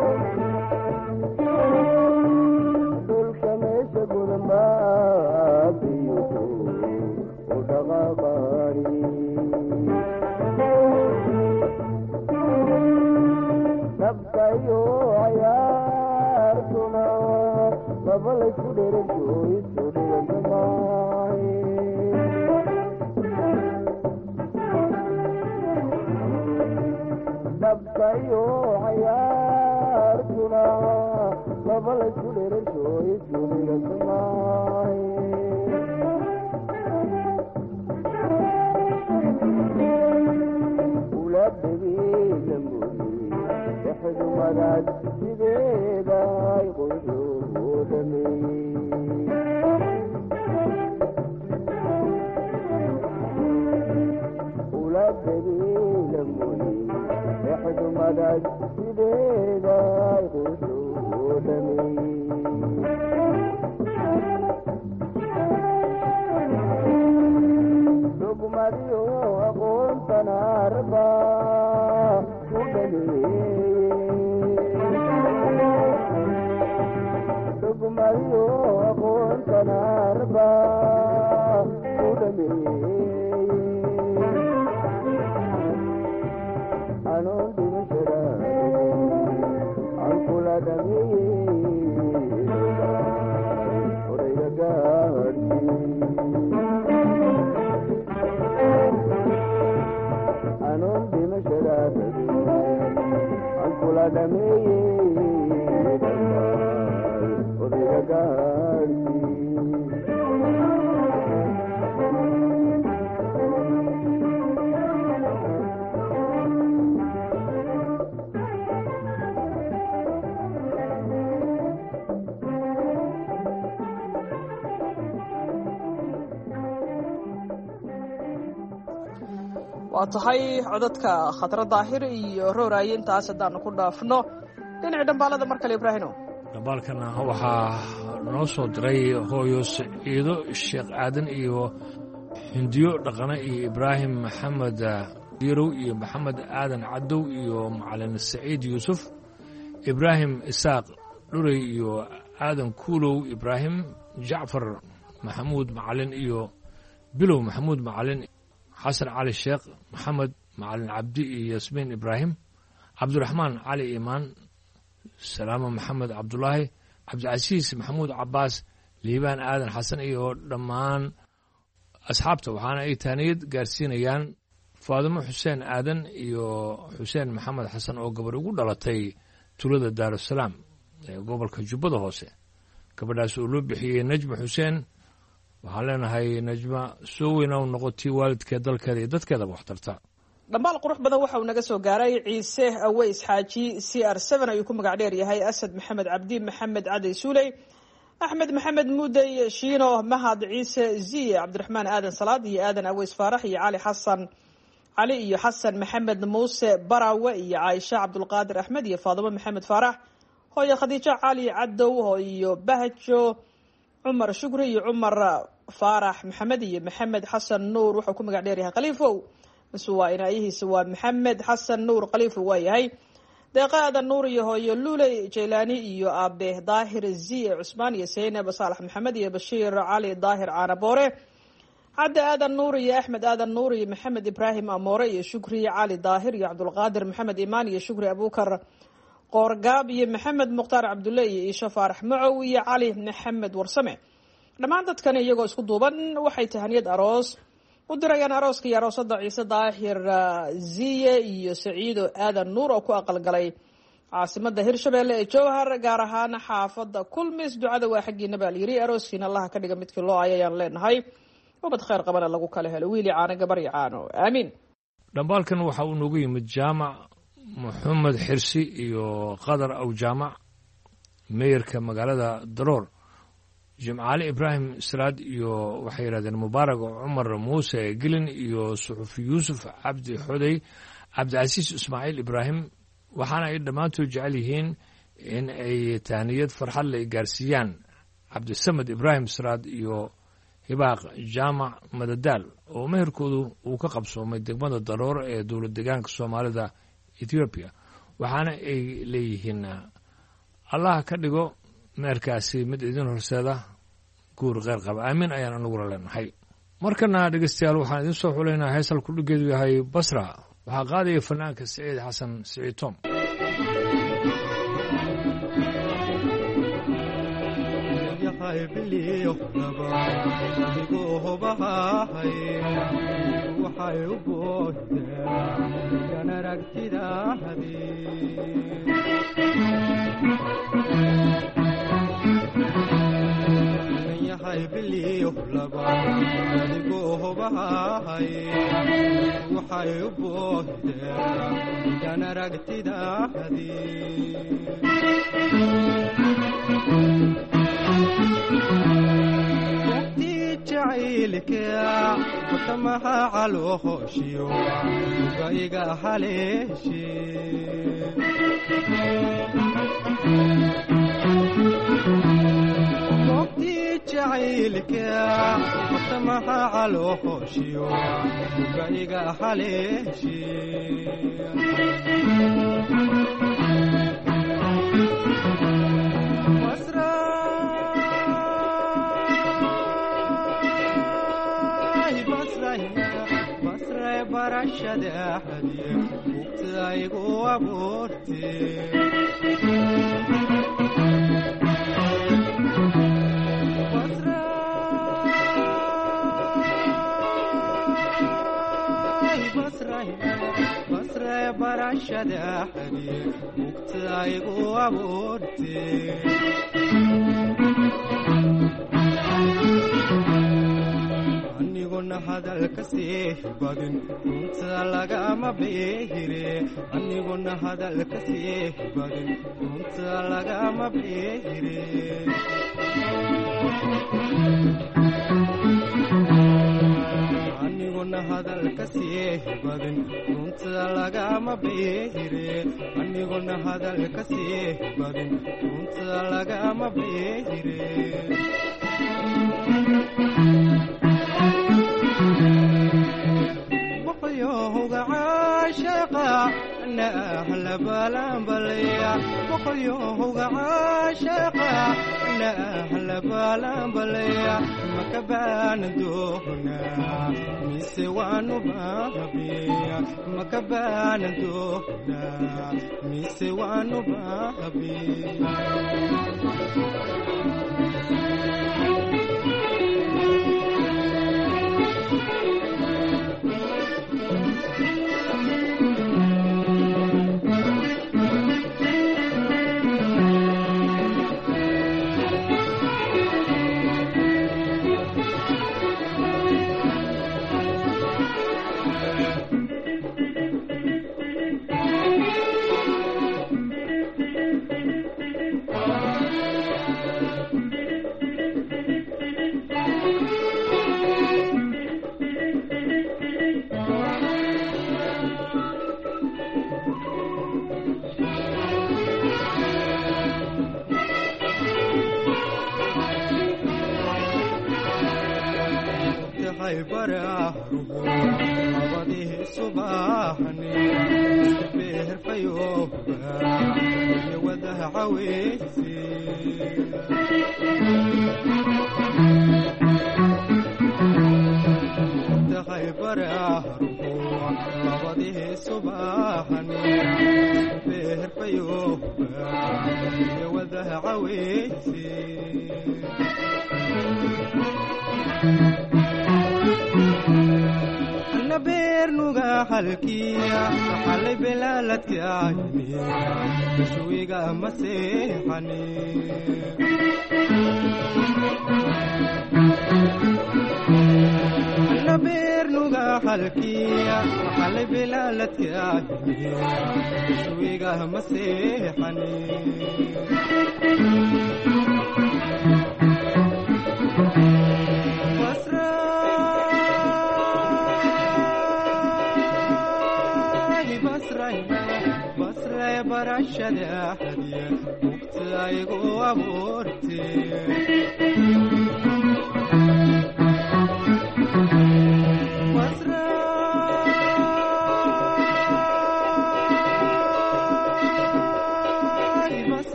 waa tahay codadka khadra daahir iyo rooraaye intaas haddaanu ku dhaafno dhinaca dhambaalada mar kale ibraahino dhambaalkana waxaa noo soo diray hooyo saciido sheekh aadan iyo hindiyo dhaqane iyo ibraahim maxamed diirow iyo maxamed aadan cadow iyo macalin saciid yuusuf ibraahim isaaq dhurey iyo aadan kuulow ibraahim jacfar maxamuud macalin iyo bilow maxamuud macalin xasan cali sheekh maxamed macalin cabdi iyo yasmiin ibraahim cabdiraxmaan cali imaan salaamo maxamed cabdulaahi cabdicasiis maxamuud cabaas liibaan aadan xasan iyo dhammaan asxaabta waxaana ay taaniyad gaarsiinayaan faadimo xuseen aadan iyo xuseen maxamed xasan oo gabarh ugu dhalatay tuulada daarusalaam ee gobolka jubbada hoose gabadhaas oo loo bixiyey najma xuseen waxaan leenahay najma soo weyna u noqotii waalidkeed dalkeeda iyo dadkeedaba waxtarta dhambaal qurux badan waxa uu naga soo gaaray ciise aweys xaaji c r seven ayuu ku magac dheer yahay asad maxamed cabdi maxamed caday suuley axmed maxamed muudey shiino mahad ciise ziye cabdiraxmaan aadan salaad iyo aadan aweys faarax iyo cali xasan cali iyo xasan maxamed muuse barawe iyo caaisha cabdulqaadir axmed iyo faadimo maxamed faarax hooyo khadiijo cali cadow iyo bahjo cumar shukri iyo cumar faarax maxamed iyo maxamed xasan nuur wuxuu ku magac dheer yahay khaliifow mise waa inaayihiisa waa maxamed xasan nuur khaliifow waa yahay deeqa aadan nuur iyo hooyo luuley jaylaani iyo aabe daahir ziye cusmaan iyo seynab saalax maxamed iyo bashiir cali daahir caanaboore cadde aadan nuur iyo axmed aadan nuur iyo maxamed ibraahim amoore iyo shukri cali daahir iyo cabdulqaadir maxamed imaan iyo shukri abukar qoorgaab iyo maxamed mukhtaar cabdulle iyo iisho faarax macow iyo cali maxamed warsame dhammaan dadkani iyagoo isku duuban waxay tahaniyad aroos u dirayaan arooska iyo aroosada ciise daahir ziye iyo saciido aadan nuur oo ku aqalgalay caasimada hirshabeelle ee jowhar gaar ahaan xaafada kulmis ducada waa xaggiina baa layiri arooskiina allaha ka dhiga midkii loo ayayaan leenahay ubad khayr qabana lagu kala helo wiili caano gabaryo caano aamiin dhambaalkan waxa uu noogu yimid jaamac maxamed xirsi iyo qadar aw jaamac meeyarka magaalada daroor jimcaali ibraahim salaad iyo waxay yidhahdeen mubaarak cumar muuse gelin iyo suxufi yuusuf cabdi xodey cabdicasiis ismaaciil ibraahim waxaana ay dhammaantood jecel yihiin in ay tahniyad farxad le gaarsiiyaan cabdisamed ibraahim salaad iyo hibaaq jaamac madadaal oo meherkoodu uu ka qabsoomay degmada daroor ee dowlad deegaanka soomaalida ethoobiya waxaana ay leeyihiin allah ka dhigo meerkaasi mid idin horseeda guur kheyr qaba aamiin ayaan anagula leenahay markana dhegeystayaal waxaan idiin soo xulaynaa heesal kudhigeedu yahay basra waxaa qaadaya fanaanka siciid xasan siciid tom yahay biliyo laba adigoo hubahay waxay u boodeen kan aragtidaadii yahay biliyo laba adigoo hubahay waxay u boodeen kan aragtidaadii waqtii jacaylka watamaha caloohooshiyo ugaiga haleeshe waqtii jacaylka watamaha caloohooshiyo ugaiga haleeshe barashada hadiye waqtiaygu abuurte basray barashada hadiye waqtiaygu abuurte aniguna hadalka sii badin runta lagama beehire aniguna hadalka sii badin runta lagama beehire aniguna hadalka sii badin runta lagama beehire aniguna hadalka sii badin runta lagama beehire بقيوه عاشقا أنا أهل بلان بليا بقيوه عاشقا أنا أهل بلان بليا مكبان دوهنا ميسوان بابيا مكبان دوهنا ميسوان بابيا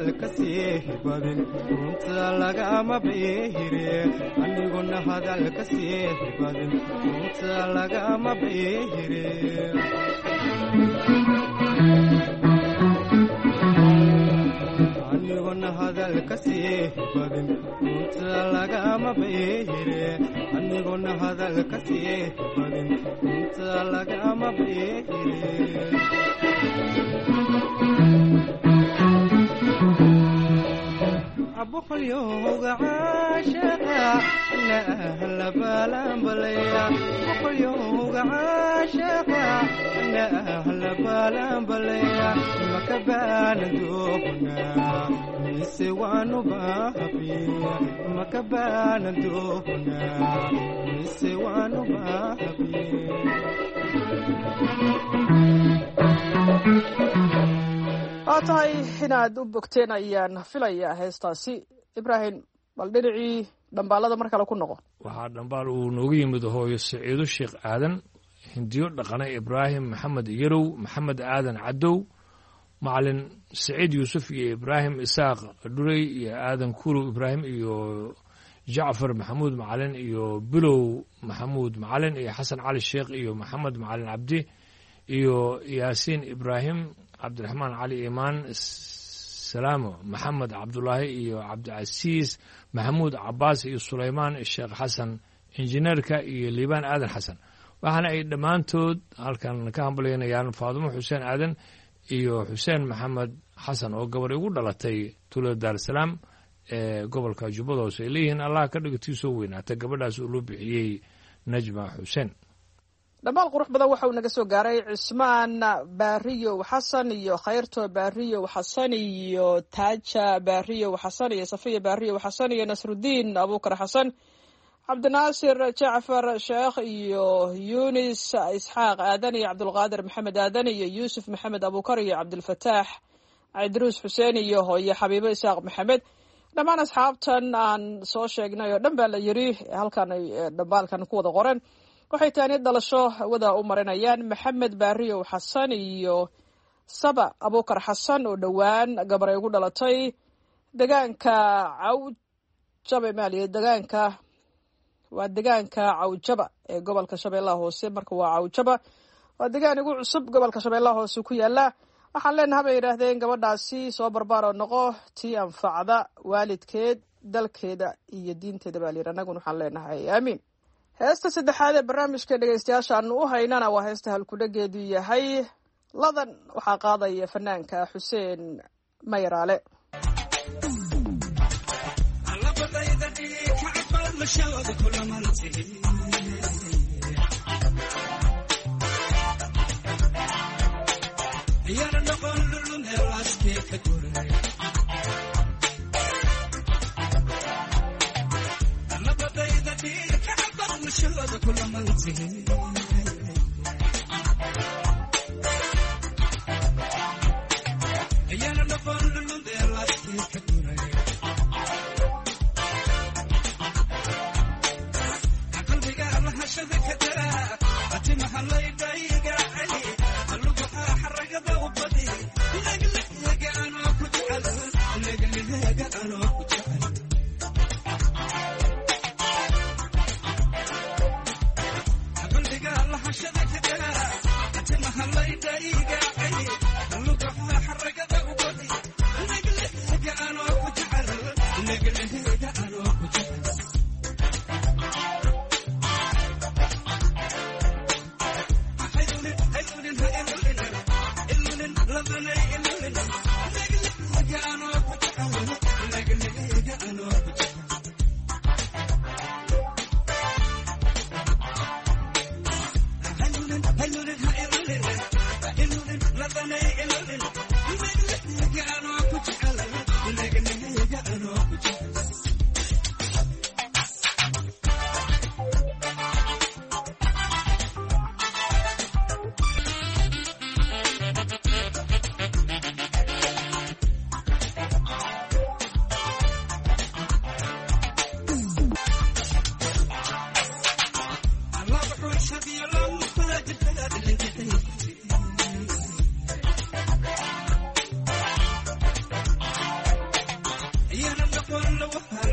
hadalka sii badin runta lagama beehire aniguna hadalka sii badin runta lagama beehire aniguna hadalka sii badin runta lagama beehire aniguna hadalka sii badin runta lagama beehire boqolyowga caashaqa na ahla balanbalaya boqolyowga caashaqa na ahla balanbalaya maka baana doona mise waanu baahabiya maka baana doona mise waanu baahabiya waa tahay inaad u bogteen ayaan filayaa heestaasi ibraahim bal dhinacii dhambaalada mar kale ku noqo waxaa dhambaal uu noogu yimid hooyo saciido sheekh aadan hindiyo dhaqane ibraahim maxamed yarow maxamed aadan cadow macalin saciid yuusuf iyo ibraahim isaaq dhurey iyo aadan kurow ibraahim iyo jacfar maxamuud macalin iyo bilow maxamuud macalin iyo xasan cali sheekh iyo maxamed macalin cabdi iyo yaasiin ibraahim cabdiraxmaan cali imaan salaamo maxamed cabdulaahi iyo cabdicasiis maxamuud cabaas iyo sulaymaan sheekh xasan injineerka iyo liibaan aadan xasan waxaana ay dhammaantood halkan ka hambalyaynayaan faadumo xuseen aadan iyo xuseen maxamed xasan oo gabar igu dhalatay tuulada daarsalaam ee gobolka jubbada hoose ay leeyihiin allah ka dhigtii soo weynaata gabadhaas oo loo bixiyey najma xuseen dhammaal qurux badan waxa uu naga soo gaaray cismaan baariyow xasan iyo khayrto baariyow xasan iyo taaja baariyow xasan iyo safiya baariyow xasan iyo nasrudiin abuukar xasan cabdinaasir jacfar sheekh iyo yunis isxaaq aadan iyo cabdulqaadir maxamed aadan iyo yuusuf maxamed abuukar iyo cabdilfataax cidruus xuseen iyo hooye xabiibo isaaq maxamed dhammaan asxaabtan aan soo sheegnay oo dhan baa la yiri halkan ay dhambaalkan ku wada qoran waxay taani dhalasho wada u marinayaan maxamed baariyow xasan iyo saba abuukar xasan oo dhowaan gabar ay ugu dhalatay deegaanka cawjaba maaliya deegaanka waa deegaanka cawjaba ee gobolka shabeellaha hoose marka waa cawjaba waa deegaan ugu cusub gobolka shabeellaha hoose ku yaala waxaan leenahay bay yidhaahdeen gabadhaasi soo barbaaroo noqo tii anfacda waalidkeed dalkeeda iyo diinteeda baa layidhi annaguna waxaan leenahay aamiin heesta saddexaad ee barnaamijka dhegaystayaasha aanu u haynana waa heesta halkudhageedu yahay ladan waxaa qaadaya fanaanka xuseen mayraale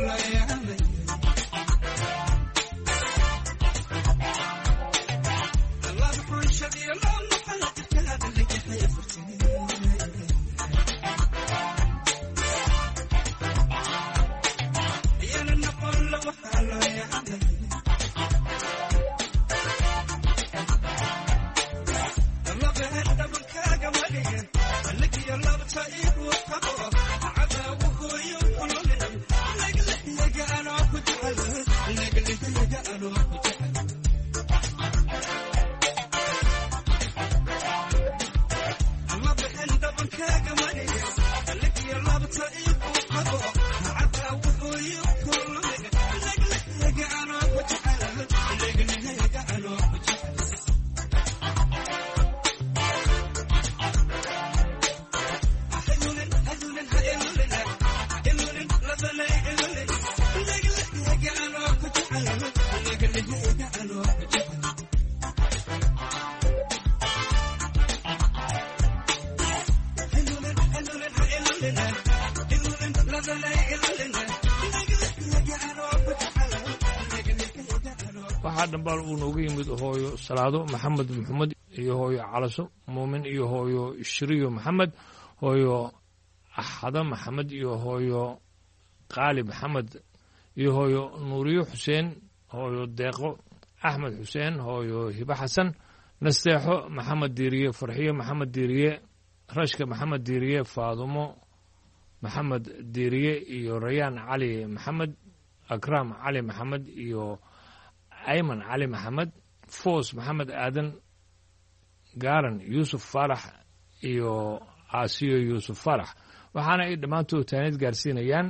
waxaa dhambaal uu nooga yimid hooyo salaado maxamed maxamed iyo hooyo calaso muumin iyo hooyo shiriyo maxamed hooyo axada maxamed iyo hooyo qaali maxamed iyo hooyo nuuriyo xuseen hooyo deeqo axmed xuseen hooyo hiba xasan nasteexo maxamed diiriye farxiyo maxamed diiriye rashka maxamed diiriye faadumo maxamed diiriye iyo rayaan cali maxamed akraam cali maxamed iyo ayman cali maxamed foos maxamed aadan gaaran yuusuf faarax iyo caasiyo yuusuf faarax waxaana ay dhammaantood taanid gaarsiinayaan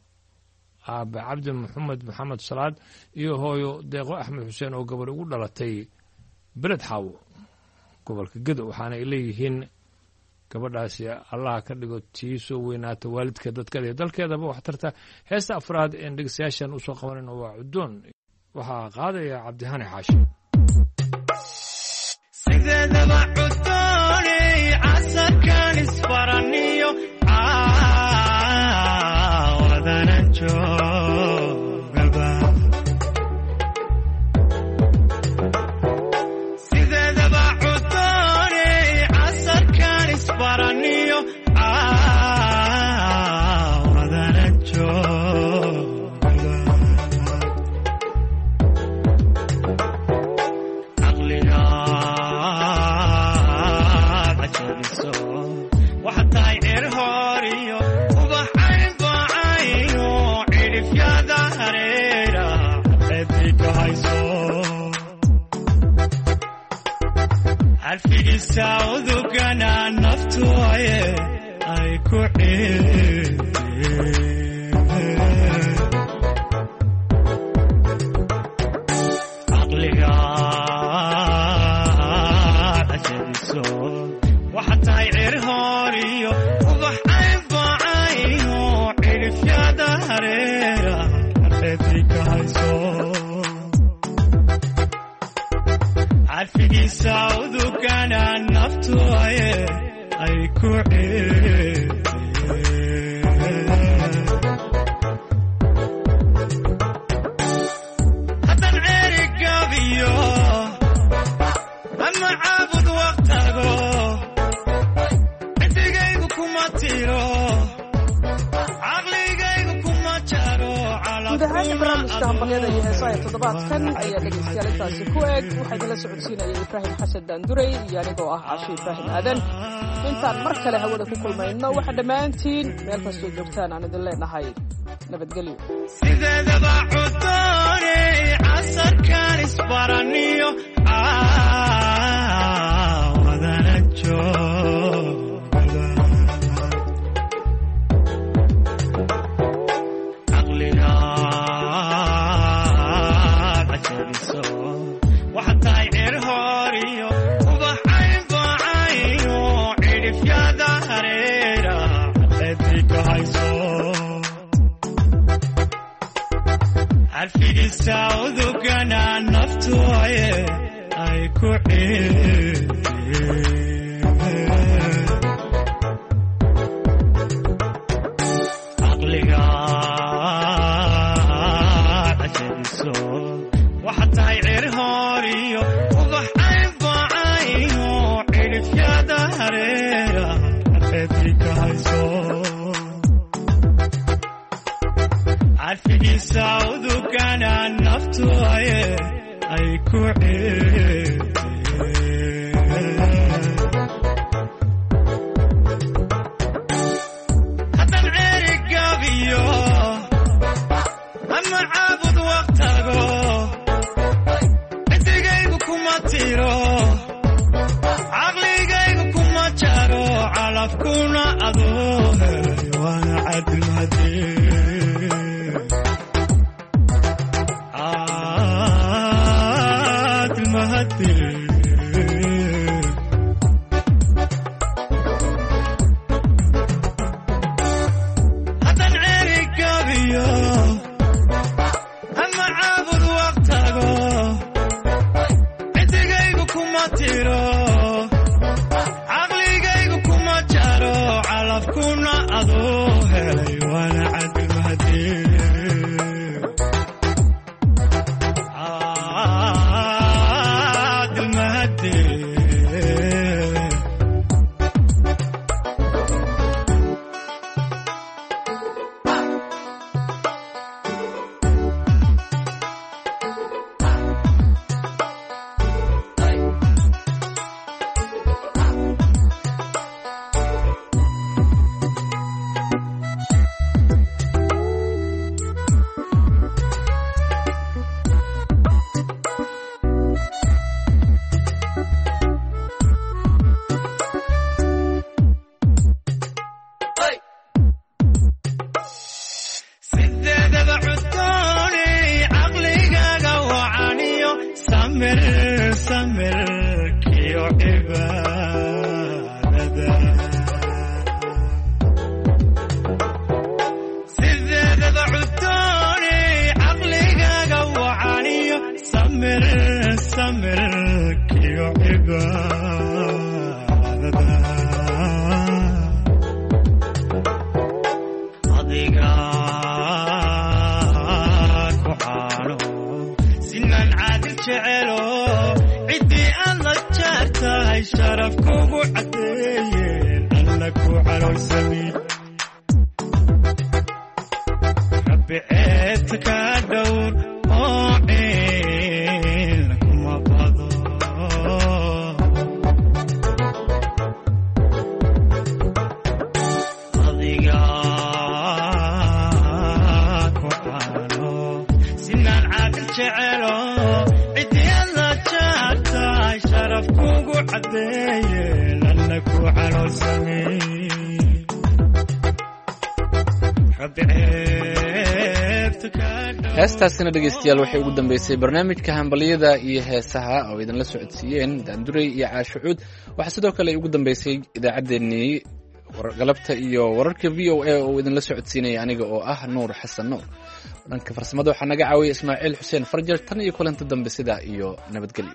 aabe cabdi maxamed maxamed salaad iyo hooyo deeqo axmed xuseen oo gabadh ugu dhalatay beled xaawo gobolka gedo waxaana ay leeyihiin gabadhaasi allaha ka dhigo tii soo weynaata waalidka dadkeeda iyo dalkeedaba waxtarta heesta afraad een dhegeystayaashan usoo qabanayno waa cudoon waxaa qaadaya cabdihani xaashi sideedaba cudooney casarkan isbaraniyo caawadana joogaba sideedaba cudooney casarkan isbaraniyo caawadana joogaba alfigiisa udugana naftu aye ay ku caqliga cajadiso waxa tahay cir horiyo ubax aynbaacayo cirifyada hareera alfeedika hayso alfigiisa udugana naftu aye ay ku haddan ceerigabiyo ama caabud waqtago ciddigaygu kuma tiro caqligaygu kuma jaro guud ahaan barnaamijka hambalyada iyo heesaha ee toddobaadkan ayaa dhegaystayaal intaasi ku eg waxaa idinla socodsiinaya ibraahim xasan daanduray iyo anigoo ah casho ibraahim aadan intaan mar kale hawada ku kulmayno waxaa dhammaantiin meel kastoo joogtaan aan idin leenahay nabadgelyo sideedaba cudooney casarkan isbaraniyo caawadana joogaba caqliga cajadiso waxa tahay cir horiyo ubax aynbaacayo cirifyada hareera alfeedika hayso alfigiisa udugana naftu aye ay ku caqliga urkiisa udugana naftu aye ay ku haddan ceeri gaabiyo ama caabud waqtago intigaygu kuma tiro caqligaygu kuma jaro calafkuna adoo helay waana cadilmadee haddan ceeri gaabiyo ama caabud waqtago intigaygu kuma tiro caqligaygu kuma jaro calafkuna adoo helay waana cadilmadee heestaasina dhegaystayaal waxay ugu dambeysay barnaamijka hambaliyada iyo heesaha oo idinla socodsiiyeen daanduray iyo caashucuud waxaa sidoo kale ugu dambeysay idaacaddeenii galabta iyo wararka v o a oo idinla socodsiinaya aniga oo ah nuur xasan nuur dhanka farsamada waxaa naga caawiyay ismaaciil xuseen farjar tan iyo kulanti dambe sidaa iyo nabadgelyo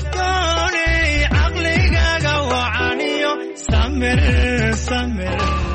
Samir, Samir